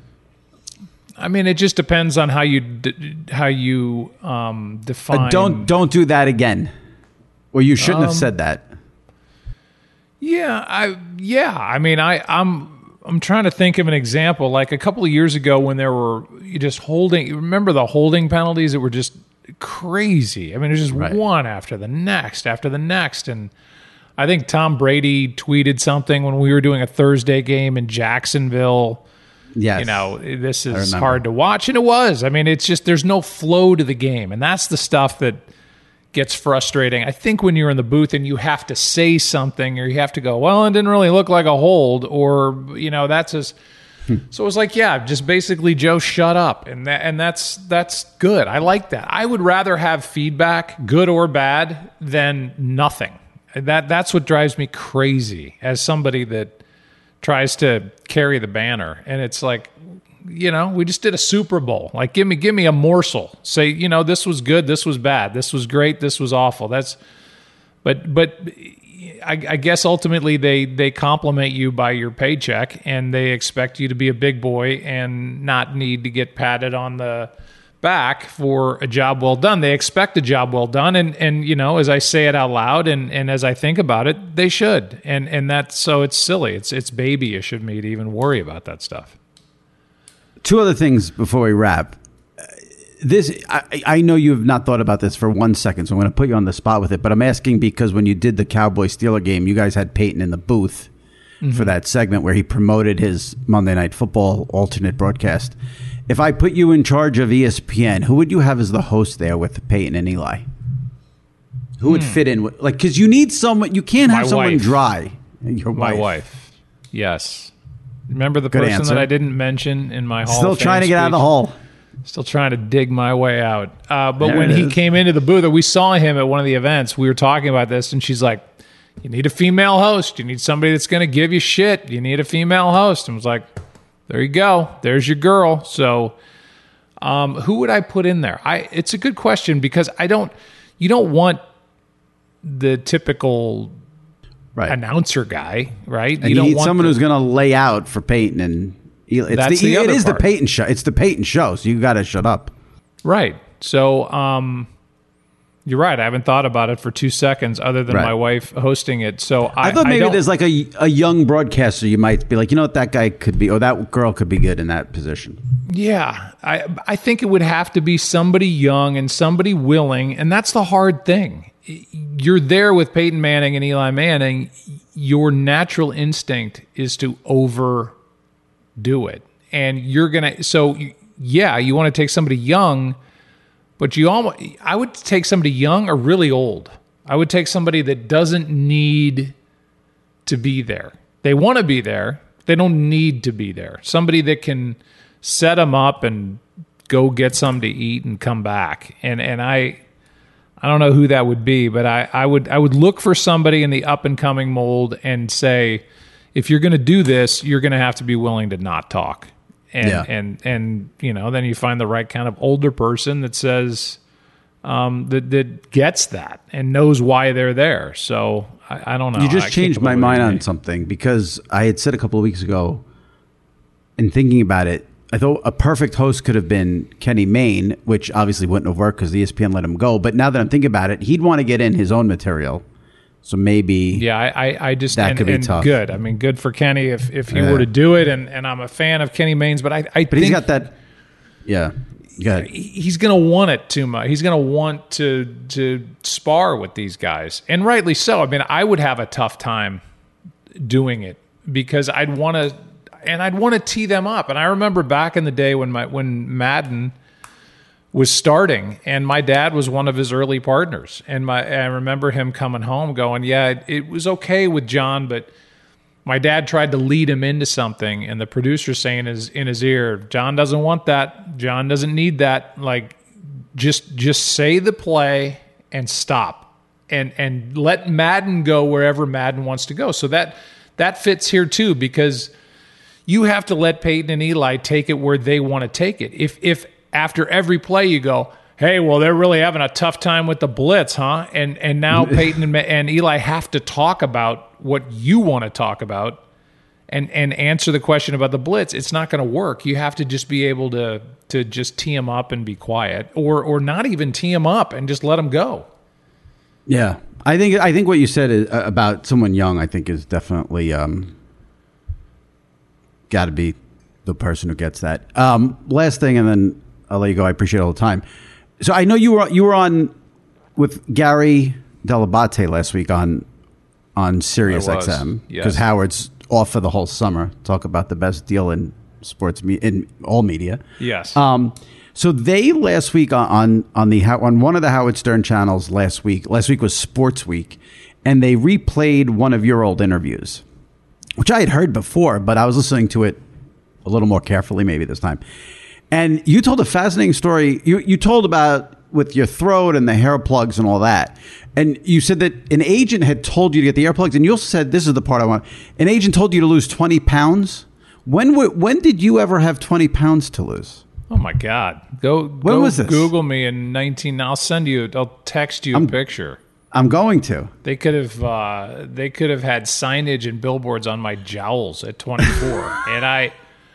I mean, it just depends on how you d- how you um, define. Uh, don't don't do that again. Well, you shouldn't um, have said that. Yeah, I yeah. I mean, I I'm I'm trying to think of an example. Like a couple of years ago, when there were just holding. Remember the holding penalties that were just crazy. I mean, it was just Right. one after the next, after the next. And I think Tom Brady tweeted something when we were doing a Thursday game in Jacksonville. Yes. You know, this is remember. hard to watch. And it was. I mean, it's just, there's no flow to the game. And that's the stuff that gets frustrating. I think when you're in the booth and you have to say something or you have to go, well, it didn't really look like a hold, or, you know, that's just, so it was like, yeah, just basically, Joe, shut up. And that, and that's, that's good. I like that. I would rather have feedback, good or bad, than nothing. That, that's what drives me crazy as somebody that tries to carry the banner. And it's like, you know, we just did a Super Bowl. Like, give me, give me a morsel. Say, you know, this was good, this was bad, this was great, this was awful. That's, but, but I, I guess ultimately they they compliment you by your paycheck, and they expect you to be a big boy and not need to get patted on the back for a job well done. They expect a job well done, and and you know, as I say it out loud and, and as I think about it, they should. And and that's, so it's silly. It's it's babyish of me to even worry about that stuff. Two other things before we wrap. This I, I know you have not thought about this for one second, so I'm going to put you on the spot with it. But I'm asking because when you did the Cowboy-Steeler game, you guys had Peyton in the booth mm-hmm. for that segment where he promoted his Monday Night Football alternate broadcast. If I put you in charge of E S P N, who would you have as the host there with Peyton and Eli? Who would hmm. fit in? With, like, because you need someone. You can't have My someone wife. dry. Your My wife. wife. Yes. Remember the Good person answer. that I didn't mention in my Hall Still of Fame trying to get speech? out of the hole. Still trying to dig my way out. Uh, but There when it he is. came into the booth, or we saw him at one of the events, we were talking about this, and she's like, you need a female host. You need somebody that's going to give you shit. You need a female host. And I was like, there you go. There's your girl. So um, who would I put in there? I. It's a good question, because I don't, you don't want the typical Right. announcer guy, right? And you, don't need want someone the- who's going to lay out for Peyton and Eli. It's That's the, the it other is part. the Peyton show. It's the Peyton show, so you got to shut up. Right. So, um, you're right. I haven't thought about it for two seconds other than Right. my wife hosting it. So I, I thought maybe don't- there's like a, a young broadcaster you might be like, you know what, that guy could be, or that girl could be good in that position. Yeah, I I think it would have to be somebody young and somebody willing, and that's the hard thing. You're there with Peyton Manning and Eli Manning. Your natural instinct is to overdo it, and you're gonna. So yeah, you want to take somebody young, but you almost. I would take somebody young or really old. I would take somebody that doesn't need to be there. They want to be there. They don't need to be there. Somebody that can set them up and go get something to eat and come back. And and I I don't know who that would be, but I, I would I would look for somebody in the up and coming mold and say, if you're going to do this, you're going to have to be willing to not talk. And Yeah. and and you know, then you find the right kind of older person that says um, that that gets that and knows why they're there. So I, I don't know. You I just can't changed come my up with mind on anything. something, because I had said a couple of weeks ago, in thinking about it, I thought a perfect host could have been Kenny Mayne, which obviously wouldn't have worked because E S P N let him go. But now that I'm thinking about it, he'd want to get in his own material. So maybe Yeah, I, I, I just That and, could be and tough. good. I mean, good for Kenny if, if he Yeah. were to do it, and, and I'm a fan of Kenny Mayne's, but I, I But think he's got that. Yeah. Go ahead. he's going to want it too much. He's going to want to to spar with these guys, and rightly so. I mean, I would have a tough time doing it because I'd want to, and I'd want to tee them up. And I remember back in the day when my when Madden was starting, and my dad was one of his early partners, and my I remember him coming home going, "Yeah, it, it was okay with John, but." My dad tried to lead him into something, and the producer saying is in his ear, John doesn't want that. John doesn't need that. Like, just just say the play and stop, and and let Madden go wherever Madden wants to go. So that that fits here too, because you have to let Peyton and Eli take it where they want to take it. If if after every play you go, hey, well, they're really having a tough time with the blitz, huh? And and now Peyton and, and Eli have to talk about what you want to talk about and, and answer the question about the blitz. It's not going to work. You have to just be able to to just tee them up and be quiet, or or not even tee them up and just let them go. Yeah, I think I think what you said is, uh, about someone young, I think, is definitely um, got to be the person who gets that. Um, last thing, and then I'll let you go. I appreciate it all the time. So I know you were you were on with Gary Delabate last week on on Sirius X M because yes. Howard's off for the whole summer. Talk about the best deal in sports me- in all media. Yes. Um, so they last week on, on on the on one of the Howard Stern channels last week. Last week was Sports Week, and they replayed one of your old interviews, which I had heard before, but I was listening to it a little more carefully maybe this time. And you told a fascinating story. You you told about with your throat and the hair plugs and all that. And you said that an agent had told you to get the earplugs, and you also said, this is the part I want. An agent told you to lose twenty pounds. When w- when did you ever have twenty pounds to lose? Oh my God! Go when go was this? Google me in nineteen. I'll send you. I'll text you I'm, a picture. I'm going to. They could have. Uh, they could have had signage and billboards on my jowls at twenty-four, and I.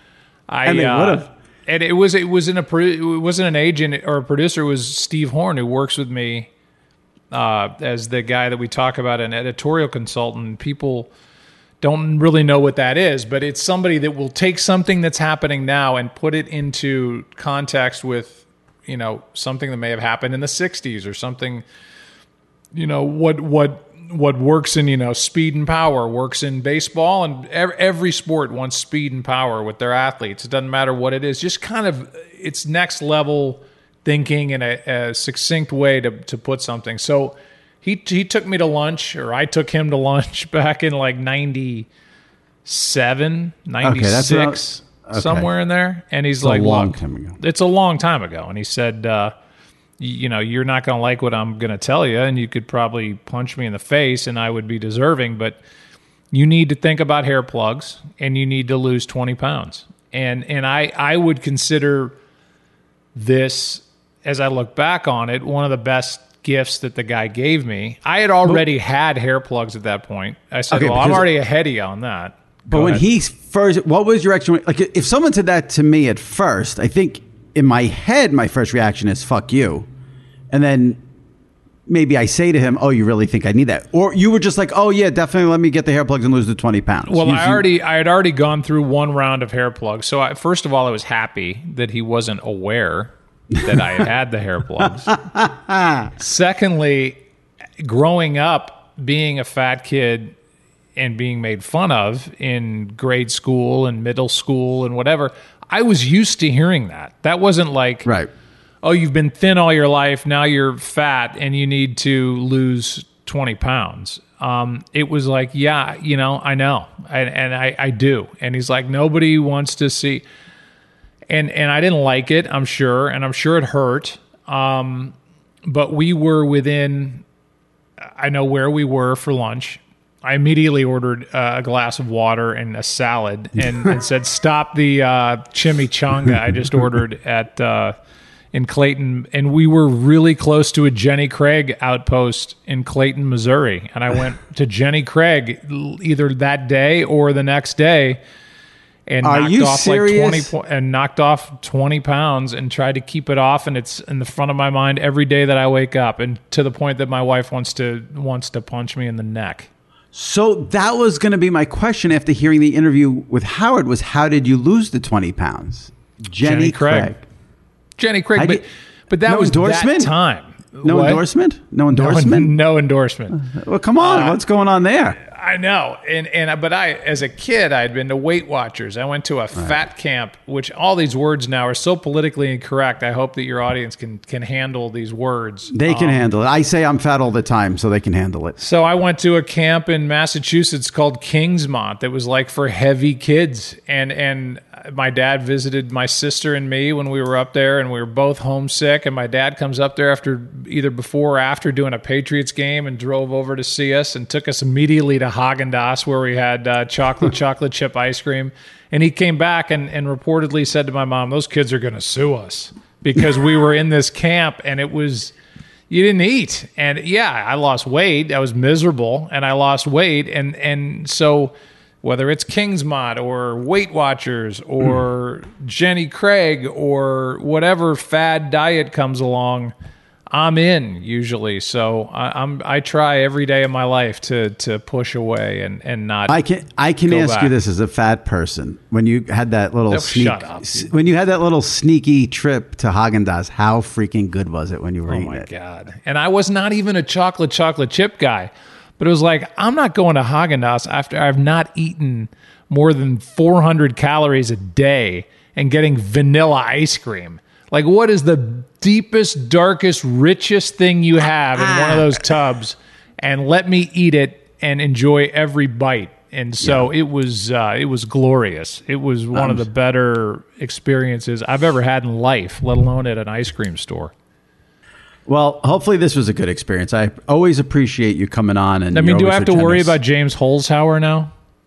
I and they uh, would have. And it was it was in a it wasn't an agent or a producer. It was Steve Horn, who works with me uh, as the guy that we talk about, an editorial consultant. People don't really know what that is, but it's somebody that will take something that's happening now and put it into context with, you know, something that may have happened in the sixties or something, you know, what what what works in, you know, speed and power works in baseball, and every, every sport wants speed and power with their athletes. It doesn't matter what it is, just kind of it's next level thinking in a, a succinct way to to put something. So He he took me to lunch, or I took him to lunch back in like ninety-seven, ninety-six, okay, that's not, okay. somewhere in there. And he's it's like, a long Look, time ago. It's a long time ago. And he said, uh, you know, you're not going to like what I'm going to tell you, and you could probably punch me in the face, and I would be deserving, but you need to think about hair plugs, and you need to lose twenty pounds. And and I, I would consider this, as I look back on it, one of the best gifts that the guy gave me. I had already had hair plugs at that point. I said, okay, well, I'm already ahead of you on that. But Go when ahead. he first, what was your reaction? Like, if someone said that to me at first, I think in my head, my first reaction is fuck you. And then maybe I say to him, oh, you really think I need that? Or you were just like, oh yeah, definitely let me get the hair plugs and lose the twenty pounds. Well, you, I already, I had already gone through one round of hair plugs. So I, first of all, I was happy that he wasn't aware that I had had the hair plugs. Secondly, growing up, being a fat kid and being made fun of in grade school and middle school and whatever, I was used to hearing that. That wasn't like, right. oh, you've been thin all your life, now you're fat and you need to lose twenty pounds. Um, it was like, yeah, you know, I know, and, and I, I do. And he's like, nobody wants to see... And and I didn't like it, I'm sure, and I'm sure it hurt. Um, but we were within, I know where we were for lunch. I immediately ordered uh, a glass of water and a salad, and, and said, stop the uh, chimichanga I just ordered at uh, in Clayton. And we were really close to a Jenny Craig outpost in Clayton, Missouri. And I went to Jenny Craig either that day or the next day. And Are knocked you off serious? like twenty and knocked off twenty pounds and tried to keep it off, and it's in the front of my mind every day that I wake up, and to the point that my wife wants to wants to punch me in the neck. So that was going to be my question after hearing the interview with Howard was, how did you lose the twenty pounds? Jenny, Jenny Craig. Craig. Jenny Craig, I but did- but that no was endorsement? that time. No What? endorsement? No No, endorsement? no endorsement. Well, come on. Uh, What's going on there? I know, and and but I, as a kid, I had been to Weight Watchers. I went to a fat camp, which all these words now are so politically incorrect. I hope that your audience can can handle these words. They can Um, handle it. I say I'm fat all the time, so they can handle it. So I went to a camp in Massachusetts called Kingsmont that was like for heavy kids, and and my dad visited my sister and me when we were up there, and we were both homesick. And my dad comes up there after either before or after doing a Patriots game and drove over to see us and took us immediately to Haagen-Dazs where we had uh, chocolate chocolate chip ice cream. And he came back and, and reportedly said to my mom, "Those kids are going to sue us because we were in this camp and it was." You didn't eat. And yeah, I lost weight. I was miserable and I lost weight. And, and so whether it's Kingsmont or Weight Watchers or mm. Jenny Craig or whatever fad diet comes along, I'm in usually. So I, I'm I try every day of my life to to push away and, and not. I can I can go ask back. you this as a fat person. When you had that little Oh, sneak, shut up. s- when you had that little sneaky trip to Haagen-Dazs, how freaking good was it when you were Oh eating my it? God. And I was not even a chocolate chocolate chip guy, but it was like, I'm not going to Haagen-Dazs after I've not eaten more than four hundred calories a day and getting vanilla ice cream. Like, what is the deepest, darkest, richest thing you have in one of those tubs? And let me eat it and enjoy every bite. And so it was uh, it was glorious. It was one of the better experiences I've ever had in life, let alone at an ice cream store. Well, hopefully this was a good experience. I always appreciate you coming on. And I mean, you're do I always have so to worry generous. about James Holzhauer now?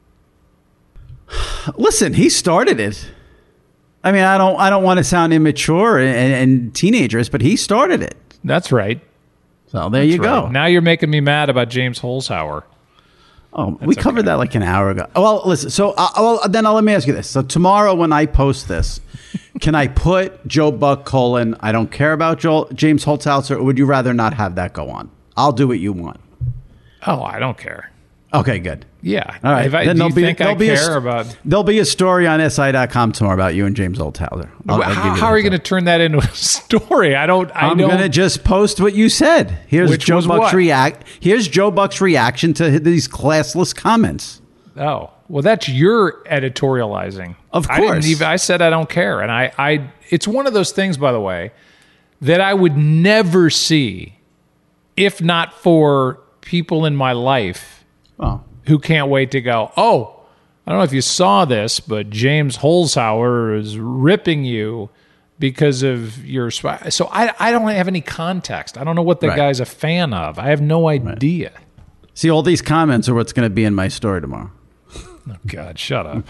Listen, he started it. I mean, I don't I don't want to sound immature and, and teenagers, but he started it. That's right. So there you That's go. right. Now you're making me mad about James Holzhauer. Oh, we covered that like an hour ago. Well, listen. So, uh, well, then I'll, let me ask you this. So tomorrow, when I post this, can I put Joe Buck colon? I don't care about Joel, James Holzhauer, or would you rather not have that go on? I'll do what you want. Oh, I don't care. Okay, good. Yeah. All right. If I, Then do there'll you be- think I there'll be a care s- about... There'll be a story on S I dot com tomorrow about you and James Holzhauer. I'll- I'll give How, you how the are you heads going to turn that into a story? I don't... I I'm don't, going to just post what you said. Here's Which Joe was Buck's what? react. Here's Joe Buck's reaction to these classless comments. Oh, well, that's your editorializing. Of I, didn't course. even, I said I don't care. And I, I, it's one of those things, by the way, that I would never see if not for people in my life Well, who can't wait to go, oh, I don't know if you saw this, but James Holzhauer is ripping you because of your... sp-" So I, I don't have any context. I don't know what the Right. guy's a fan of. I have no idea. see, all these comments are what's going to be in my story tomorrow. Oh, God, shut up.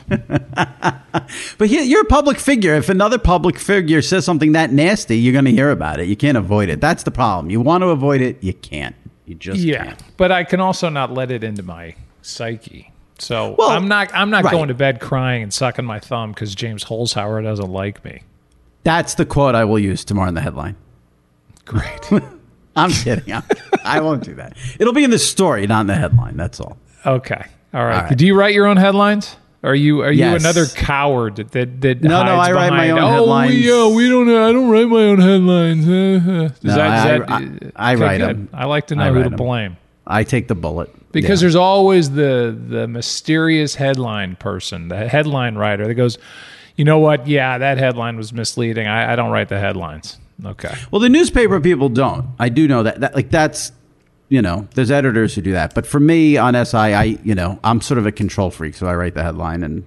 But here, you're a public figure. If another public figure says something that nasty, you're going to hear about it. You can't avoid it. That's the problem. You want to avoid it, you can't. You just Yeah, can't. but I can also not let it into my psyche. So Well, I'm not. I'm not right. going to bed crying and sucking my thumb because James Holzhauer doesn't like me. That's the quote I will use tomorrow in the headline. Great. I'm kidding. I'm, I won't do that. It'll be in the story, not in the headline. That's all. Okay. All right. All right. Do you write your own headlines? Are you are Yes. you another coward that that No, no, hides I write my behind, own oh, headlines." we, yeah, we don't. I don't write my own headlines. Does No, that, I- does that, I- I okay, write good. 'em. I like to I know who write to 'em. blame I take the bullet. because Yeah. there's always the the mysterious headline person, the headline writer that goes, you know what? Yeah, that headline was misleading. I, I don't write the headlines. Okay. Well, the newspaper people don't. I do know that. that like that's, you know, there's editors who do that. But for me on S I, I, you know, I'm sort of a control freak, so I write the headline, and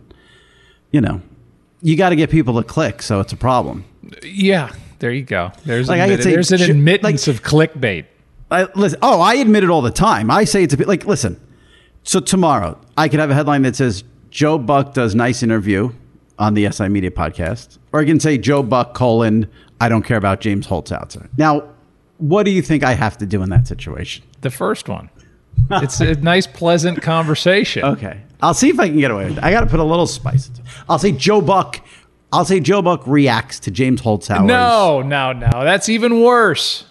you know, you got to get people to click, so it's a problem. Yeah, there you go. There's Like, I admit- could say there's an sh- admittance of clickbait. I, listen, oh, I admit it all the time. I say it's a bit like, listen. So tomorrow, I could have a headline that says Joe Buck does nice interview on the S I Media podcast, or I can say Joe Buck colon I don't care about James Holzhauer. Now, what do you think I have to do in that situation? The first one. It's a nice, pleasant conversation. Okay, I'll see if I can get away with it. I got to put a little spice into it. I'll say Joe Buck. I'll say Joe Buck reacts to James Holzhauer. No, no, no. That's even worse.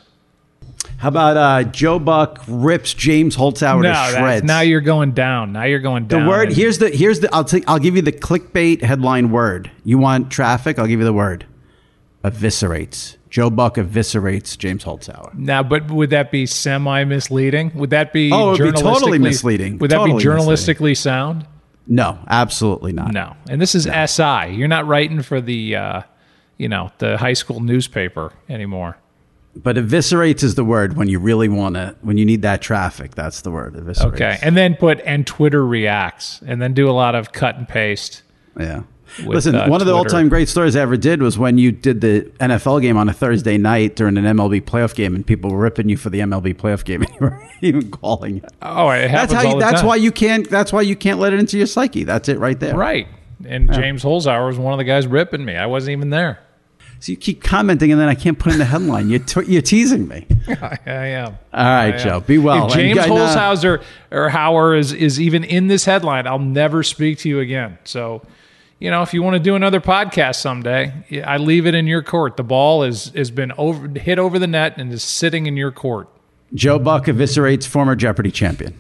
How about uh, Joe Buck rips James Holzhauer No, to that's, shreds? now you're going down. Now you're going The down. word And- here's the here's the I'll take I'll give you the clickbait headline word. You want traffic? I'll give you the word. Eviscerates. Joe Buck eviscerates James Holzhauer. Now, but would that be semi-misleading? Would that be Oh, it would be totally journalistically- misleading. Would that Totally be journalistically sound? No, absolutely not. No. And this is S I. You're not writing for the, uh, you know, the high school newspaper anymore. But eviscerates is the word when you really want to when you need that traffic. That's the word. Eviscerates. Okay. And then put and Twitter reacts, and then do a lot of cut and paste. Yeah. with, Listen, uh, one of the Twitter. all-time great stories I ever did was when you did the N F L game on a Thursday night during an M L B playoff game, and people were ripping you for the M L B playoff game, and you were even calling it. Oh, it That's happens how. all You, the that's time. why you can't. That's why you can't let it into your psyche. That's it right there. Right. And James Holzhauer was one of the guys ripping me. I wasn't even there. So you keep commenting, and then I can't put in the headline. You're, t- you're teasing me. I, I am. All right, I am. Joe. Be well. If James And, uh, Holzhauer or Hauer is, is even in this headline, I'll never speak to you again. So you know, if you want to do another podcast someday, I leave it in your court. The ball is has been over hit over the net and is sitting in your court. Joe Buck eviscerates former Jeopardy champion.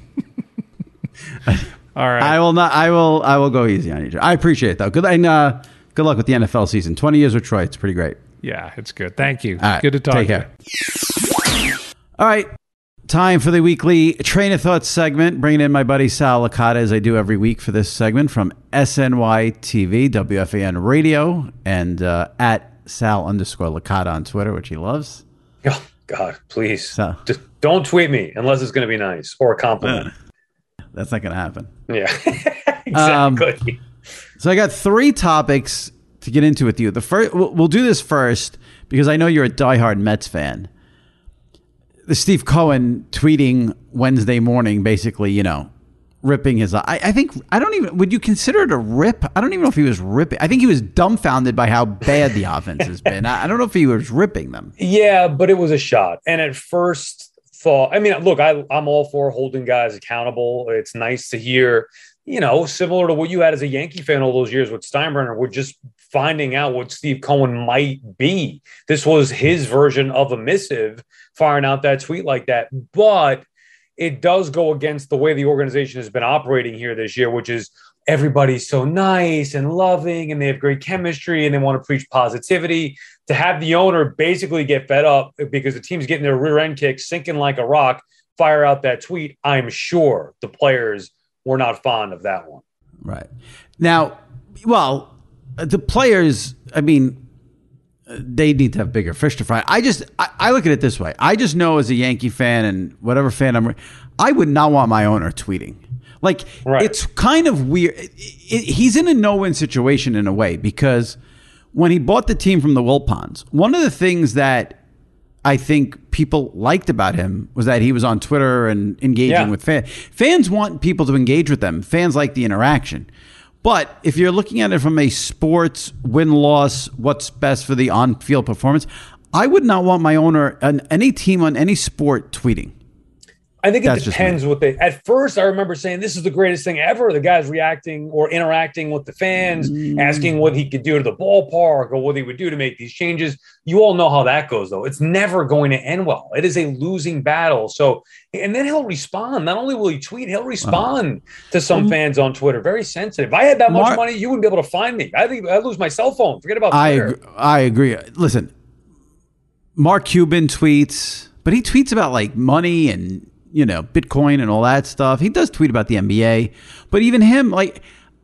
All right. I will not. I will. I will go easy on you. I appreciate it though. Good. And uh, good luck with the N F L season. Twenty years with Troy. It's pretty great. Yeah, it's good. Thank you. All right, good to talk take to care. You. All right. Time for the weekly Train of Thought segment. Bringing in my buddy Sal Licata as I do every week for this segment from S N Y T V, W F A N Radio, and uh, at Sal underscore Licata on Twitter, which he loves. Oh God, please So. Just don't tweet me unless it's going to be nice or a compliment. Uh, that's not going to happen. Yeah, exactly. Um, so I got three topics to get into with you. The first, we'll, we'll do this first because I know you're a diehard Mets fan. The Steve Cohen tweeting Wednesday morning, basically, you know, ripping his eye. I, I think, I don't even, would you consider it a rip? I don't even know if he was ripping. I think he was dumbfounded by how bad the offense has been. I, I don't know if he was ripping them. Yeah, but it was a shot. And at first thought, I mean, look, I, I'm all for holding guys accountable. It's nice to hear, you know, similar to what you had as a Yankee fan all those years with Steinbrenner, we're just finding out what Steve Cohen might be. This was his version of a missive, firing out that tweet like that. But it does go against the way the organization has been operating here this year, which is everybody's so nice and loving and they have great chemistry and they want to preach positivity. To have the owner basically get fed up because the team's getting their rear end kicked, sinking like a rock, fire out that tweet, I'm sure the players were not fond of that one. Right. Now, well, the players, I mean, they need to have bigger fish to fry. I just, I, I look at it this way. I just know as a Yankee fan and whatever fan I'm, I would not want my owner tweeting. Like, right. It's kind of weird. It, it, he's in a no-win situation in a way because when he bought the team from the Wilpons, one of the things that I think people liked about him was that he was on Twitter and engaging yeah. with fans. Fans want people to engage with them. Fans like the interaction. But if you're looking at it from a sports win-loss, what's best for the on-field performance, I would not want my owner on any team on any sport tweeting. I think it That's depends what they – at first, I remember saying this is the greatest thing ever. The guy's reacting or interacting with the fans, mm. asking what he could do to the ballpark or what he would do to make these changes. You all know how that goes, though. It's never going to end well. It is a losing battle. So – and then he'll respond. Not only will he tweet, he'll respond wow. to some um, fans on Twitter. Very sensitive. If I had that much Mark, money, you wouldn't be able to find me. I think I'd lose my cell phone. Forget about Twitter. I, I agree. Listen, Mark Cuban tweets, but he tweets about, like, money and – you know, Bitcoin and all that stuff. He does tweet about the N B A, but even him, like,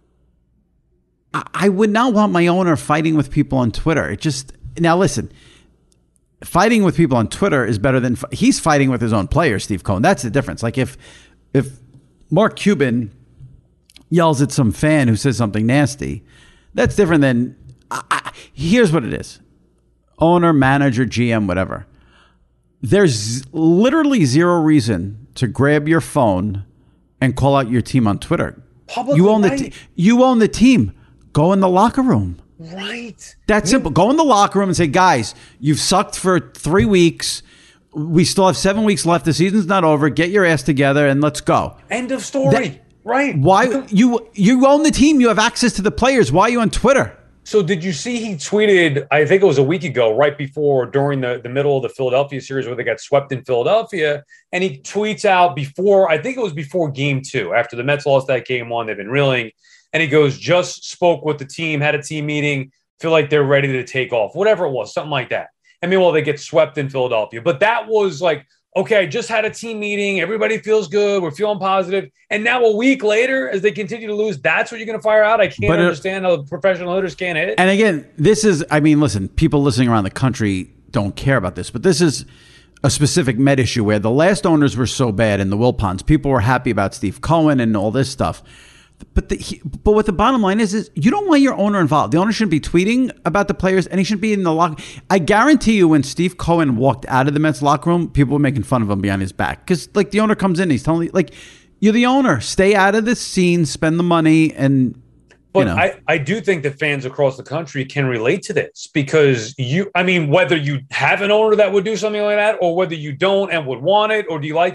I, I would not want my owner fighting with people on Twitter. It just, now listen, fighting with people on Twitter is better than, he's fighting with his own players, Steve Cohen. That's the difference. Like if, if Mark Cuban yells at some fan who says something nasty, that's different than, I, I, here's what it is. Owner, manager, G M, whatever. There's literally zero reason to grab your phone and call out your team on Twitter. Publicly, you own the right. te- you own the team. Go in the locker room. Right. That's simple. Go in the locker room and say, guys, you've sucked for three weeks. We still have seven weeks left. The season's not over. Get your ass together and let's go. End of story. That, right. Why you you own the team? You have access to the players. Why are you on Twitter? So did you see he tweeted, I think it was a week ago, right before, during the, the middle of the Philadelphia series where they got swept in Philadelphia, and he tweets out before, I think it was before game two, after the Mets lost that game one, they've been reeling, and he goes, just spoke with the team, had a team meeting, feel like they're ready to take off, whatever it was, something like that. And meanwhile, they get swept in Philadelphia. But that was like, okay, I just had a team meeting. Everybody feels good. We're feeling positive. And now a week later, as they continue to lose, that's what you're going to fire out? I can't but, uh, understand how professional hitters can't hit. And again, this is, I mean, listen, people listening around the country don't care about this, but this is a specific Met issue where the last owners were so bad in the Wilpons. People were happy about Steve Cohen and all this stuff. But the, he, but what the bottom line is, is you don't want your owner involved. The owner shouldn't be tweeting about the players, and he shouldn't be in the locker. I guarantee you when Steve Cohen walked out of the Mets locker room, people were making fun of him behind his back. Because, like, the owner comes in, he's telling you, like, you're the owner. Stay out of this scene, spend the money, and, But you know. I, I do think that fans across the country can relate to this because you, I mean, whether you have an owner that would do something like that or whether you don't and would want it or do you like it,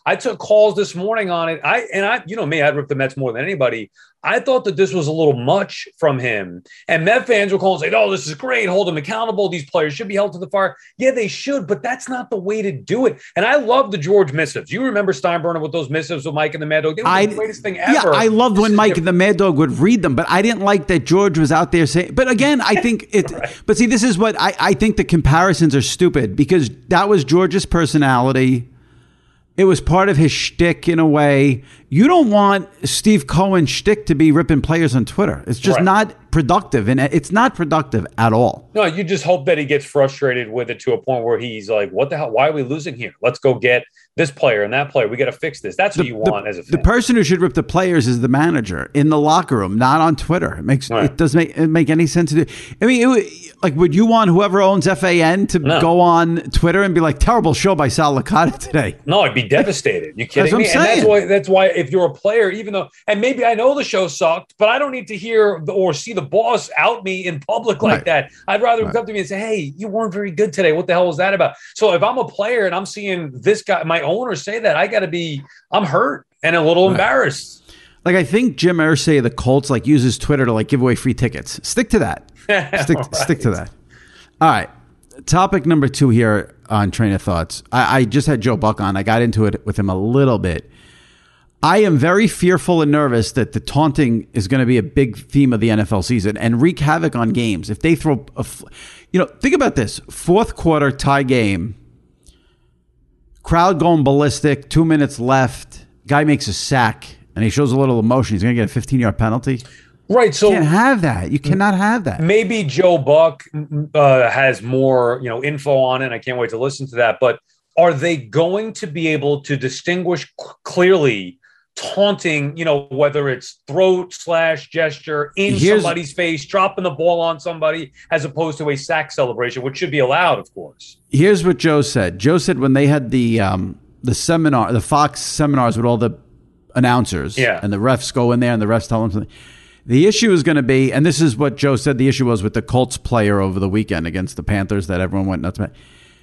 I took calls this morning on it. I and I, you know me, I'd rip the Mets more than anybody. I thought that this was a little much from him. And Met fans were calling saying, oh, this is great. Hold him accountable. These players should be held to the fire. Yeah, they should, but that's not the way to do it. And I love the George missives. You remember Steinbrenner with those missives with Mike and the Mad Dog? It was I, the greatest thing ever. Yeah, I loved this when Mike different. and the Mad Dog would read them, but I didn't like that George was out there saying, but again, I think it, right. but see, this is what I, I think the comparisons are stupid because that was George's personality. It was part of his shtick in a way. You don't want Steve Cohen's shtick to be ripping players on Twitter. It's just right. not productive, and it's not productive at all. No, you just hope that he gets frustrated with it to a point where he's like, what the hell? Why are we losing here? Let's go get this player and that player. We got to fix this. That's what the, you want the, as a fan. The person who should rip the players is the manager in the locker room, not on Twitter. It makes right. it doesn't make, it make any sense to do. I mean, it, like, would you want whoever owns F A N to no. go on Twitter and be like, terrible show by Sal Licata today? No, I'd be devastated. You kidding that's me? What I'm saying. And that's why, that's why if you're a player, even though, and maybe I know the show sucked, but I don't need to hear or see the boss out me in public like right. that. I'd rather right. come to me and say, hey, you weren't very good today. What the hell was that about? So if I'm a player and I'm seeing this guy, my owner say that, I got to be, I'm hurt and a little right. embarrassed. Like, I think Jim Irsay of the Colts, like, uses Twitter to, like, give away free tickets. Stick to that. Stick, right. stick to that. All right. Topic number two here on Train of Thoughts. I, I just had Joe Buck on. I got into it with him a little bit. I am very fearful and nervous that the taunting is going to be a big theme of the N F L season and wreak havoc on games. If they throw a, you know, think about this. Fourth quarter tie game, crowd going ballistic, two minutes left, guy makes a sack, and he shows a little emotion. He's going to get a fifteen-yard penalty. Right, so you can't have that. You cannot have that. Maybe Joe Buck uh, has more, you know, info on it. I can't wait to listen to that. But are they going to be able to distinguish c- clearly taunting, you know, whether it's throat slash gesture in Here's, somebody's face, dropping the ball on somebody, as opposed to a sack celebration, which should be allowed, of course. Here's what Joe said. Joe said when they had the um, the seminar, the Fox seminars with all the announcers, yeah. and the refs go in there and the refs tell them something. The issue is going to be, and this is what Joe said the issue was with the Colts player over the weekend against the Panthers that everyone went nuts about.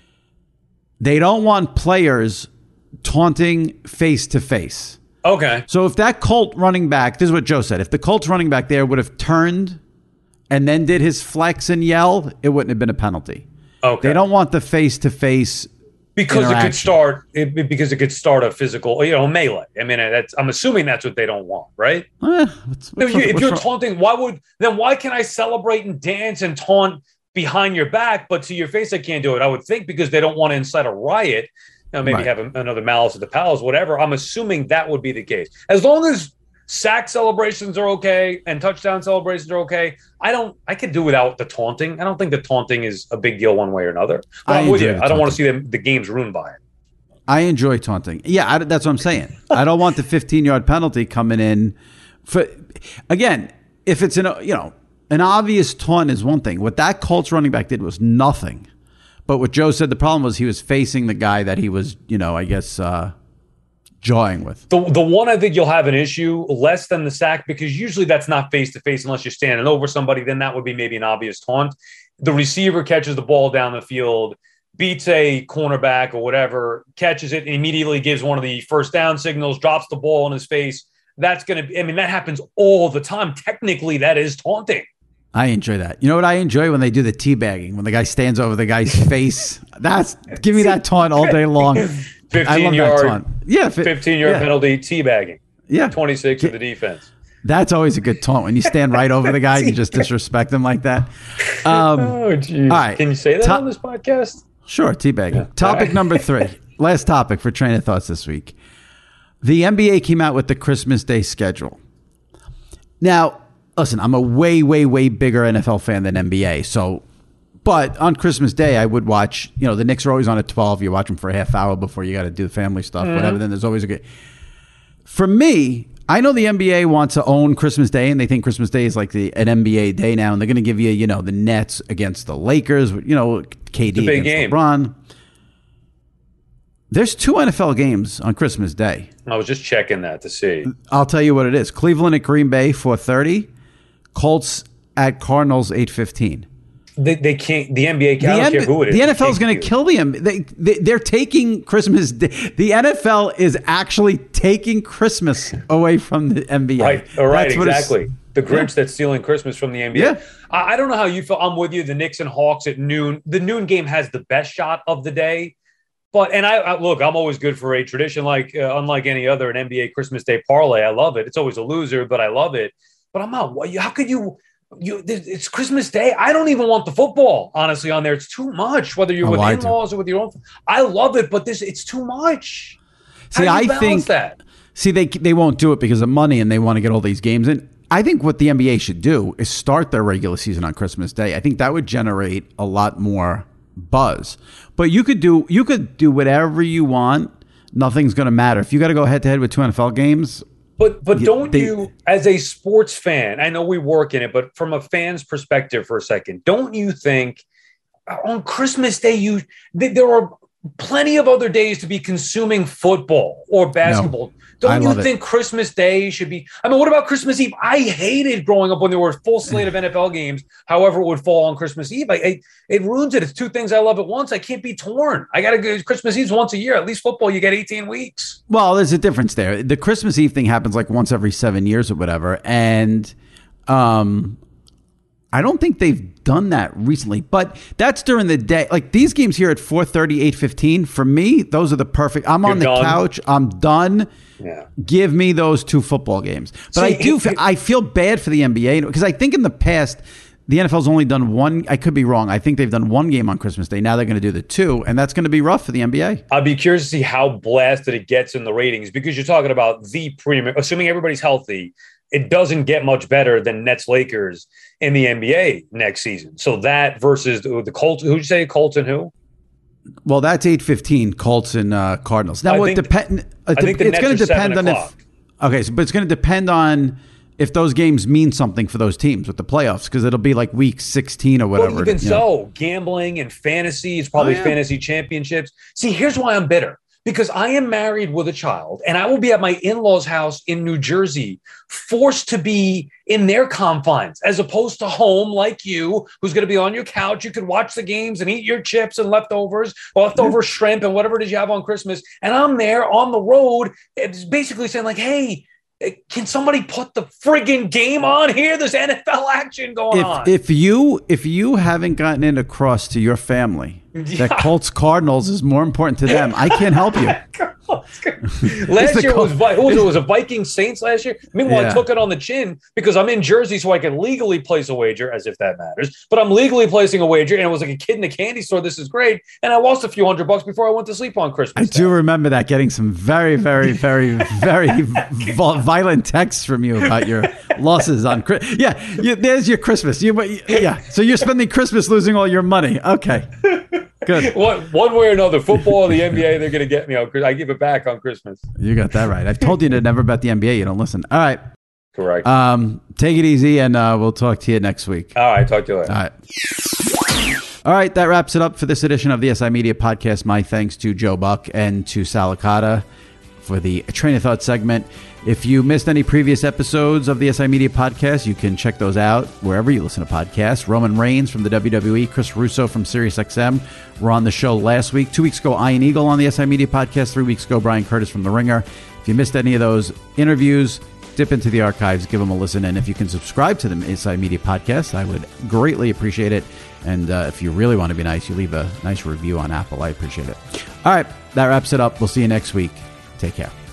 They don't want players taunting face to face. Okay. So if that Colt running back, this is what Joe said, if the Colts running back there would have turned and then did his flex and yell, it wouldn't have been a penalty. Okay. They don't want the face to face. Because it could start, it, because it could start a physical, you know, melee. I mean, that's, I'm assuming that's what they don't want, right? Eh, what's, what's if, you, if you're taunting, why would then why can I celebrate and dance and taunt behind your back, but to your face I can't do it? I would think because they don't want to incite a riot. You know, maybe right. have a, another Malice at the Palace, whatever. I'm assuming that would be the case. As long as sack celebrations are okay and touchdown celebrations are okay, I don't. I could do without the taunting. I don't think the taunting is a big deal one way or another. But I'm with you. I don't want to see them, the games ruined by it. I enjoy taunting. Yeah, I, that's what I'm saying. I don't want the fifteen-yard penalty coming in. For again, if it's an you know an obvious taunt is one thing. What that Colts running back did was nothing. But what Joe said, the problem was he was facing the guy that he was, you know, I guess. Uh, jawing with. The the one I think you'll have an issue less than the sack, because usually that's not face to face unless you're standing over somebody. Then that would be maybe an obvious taunt. The receiver catches the ball down the field, beats a cornerback or whatever, catches it, and immediately gives one of the first down signals, drops the ball in his face. That's going to be, I mean, that happens all the time. Technically, that is taunting. I enjoy that. You know what I enjoy? When they do the teabagging, when the guy stands over the guy's face. That's give me that taunt all day long. fifteen yard, yeah, fifteen yard yeah. penalty, teabagging. Yeah, twenty-six of the defense. That's always a good taunt when you stand right over the guy and you just disrespect him like that. Um, oh, geez. All right. Can you say that Ta- on this podcast? Sure, teabagging. Yeah. Topic right. number three. Last topic for Train of Thoughts this week. The N B A came out with the Christmas Day schedule. Now, listen, I'm a way, way, way bigger N F L fan than N B A. So, but on Christmas Day, I would watch, you know, the Knicks are always on at twelve. You watch them for a half hour before you got to do the family stuff, mm-hmm. whatever. Then there's always a good. For me, I know the N B A wants to own Christmas Day, and they think Christmas Day is like the an N B A day now, and they're going to give you, you know, the Nets against the Lakers, you know, K D against game. LeBron. There's two N F L games on Christmas Day. I was just checking that to see. I'll tell you what it is. Cleveland at Green Bay, four thirty. Colts at Cardinals, eight fifteen. They, they can't. The N B A. I The, don't N- care who it is. the N F L is going to to kill the N B A. They, they, they're taking Christmas. Day. The N F L is actually taking Christmas away from the N B A. Right. All right. That's Exactly. The Grinch yeah. that's stealing Christmas from the N B A. Yeah. I, I don't know how you feel. I'm with you. The Knicks and Hawks at noon. The noon game has the best shot of the day. But and I, I look, I'm always good for a tradition like uh, unlike any other an N B A Christmas Day parlay. I love it. It's always a loser, but I love it. But I'm not. How could you? You, it's Christmas Day. I don't even want the football, honestly, on there. It's too much, whether you're oh, with I in-laws do. or with your own. I love it, but this it's too much. See, How do you I think that. See, they they won't do it because of money, and they want to get all these games in. I think what the N B A should do is start their regular season on Christmas Day. I think that would generate a lot more buzz. But you could do you could do whatever you want. Nothing's going to matter if you got to go head to head with two N F L games. But but don't they, you, as a sports fan, I know we work in it, but from a fan's perspective for a second, don't you think on Christmas Day, you there are plenty of other days to be consuming football or basketball? No, don't you think it. Christmas Day should be? I mean, what about Christmas Eve? I hated growing up when there were a full slate of N F L games, however it would fall on Christmas Eve. I, I, it ruins it. It's two things I love at once. I can't be torn. I got to go Christmas Eve's once a year. At least football, you get eighteen weeks. Well, there's a difference there. The Christmas Eve thing happens like once every seven years or whatever. And um, I don't think they've done that recently, but that's during the day. Like these games here at four thirty, eight fifteen, for me, those are the perfect. I'm You're on the done. couch. I'm done. Yeah. Give me those two football games. But See, I do. it, it, I feel bad for the N B A because I think in the past, the N F L's only done one. I could be wrong. I think they've done one game on Christmas Day. Now they're going to do the two, and that's going to be rough for the N B A. I'd be curious to see how blasted it gets in the ratings because you're talking about the premium. Assuming everybody's healthy, it doesn't get much better than Nets Lakers in the N B A next season. So that versus the, the Colts. Who'd you say Colts and who? Well, that's eight fifteen. Colts and uh, Cardinals. Now, I what think, depend? I think the it's Nets going are to depend seven on o'clock. if. Okay, so but it's going to depend on if those games mean something for those teams with the playoffs because it'll be like week sixteen or whatever. Well, even you so, know. gambling and fantasy is probably Oh, yeah. fantasy championships. See, here's why I'm bitter. Because I am married with a child and I will be at my in-laws' house in New Jersey, forced to be in their confines as opposed to home like you, who's going to be on your couch. You can watch the games and eat your chips and leftovers, or leftover mm-hmm. shrimp and whatever it is you have on Christmas. And I'm there on the road. It's basically saying like, hey, can somebody put the friggin' game on here? There's N F L action going if, on. If you if you haven't gotten it across to your family Yeah. that Colts Cardinals is more important to them, I can't help you. Last year was, who was it? It was a Viking Saints last year. Meanwhile, Yeah. I took it on the chin because I'm in Jersey, so I can legally place a wager, as if that matters. But I'm legally placing a wager, and it was like a kid in a candy store. This is great, and I lost a few hundred bucks before I went to sleep on Christmas. I do Day. remember that, getting some very, very, very, very violent texts from you about your losses on Christmas. Yeah, you, there's your Christmas. You, yeah, so you're spending Christmas losing all your money. Okay, good. One, one way or another, football or the N B A, they're going to get me on. I give it back on Christmas. You got that right. I've told you to never bet the N B A. You don't listen. All right. Correct. Um, take it easy, and uh, we'll talk to you next week. All right. Talk to you later. All right. All right. That wraps it up for this edition of the S I Media Podcast. My thanks to Joe Buck and to Salicata for the Train of Thought segment. If you missed any previous episodes of the S I Media Podcast, you can check those out wherever you listen to podcasts. Roman Reigns from the W W E, Chris Russo from SiriusXM were on the show last week. Two weeks ago, Ian Eagle on the S I Media Podcast. Three weeks ago, Brian Curtis from The Ringer. If you missed any of those interviews, dip into the archives, give them a listen. And if you can subscribe to the S I Media Podcast, I would greatly appreciate it. And uh, if you really want to be nice, you leave a nice review on Apple. I appreciate it. All right, that wraps it up. We'll see you next week. Take care.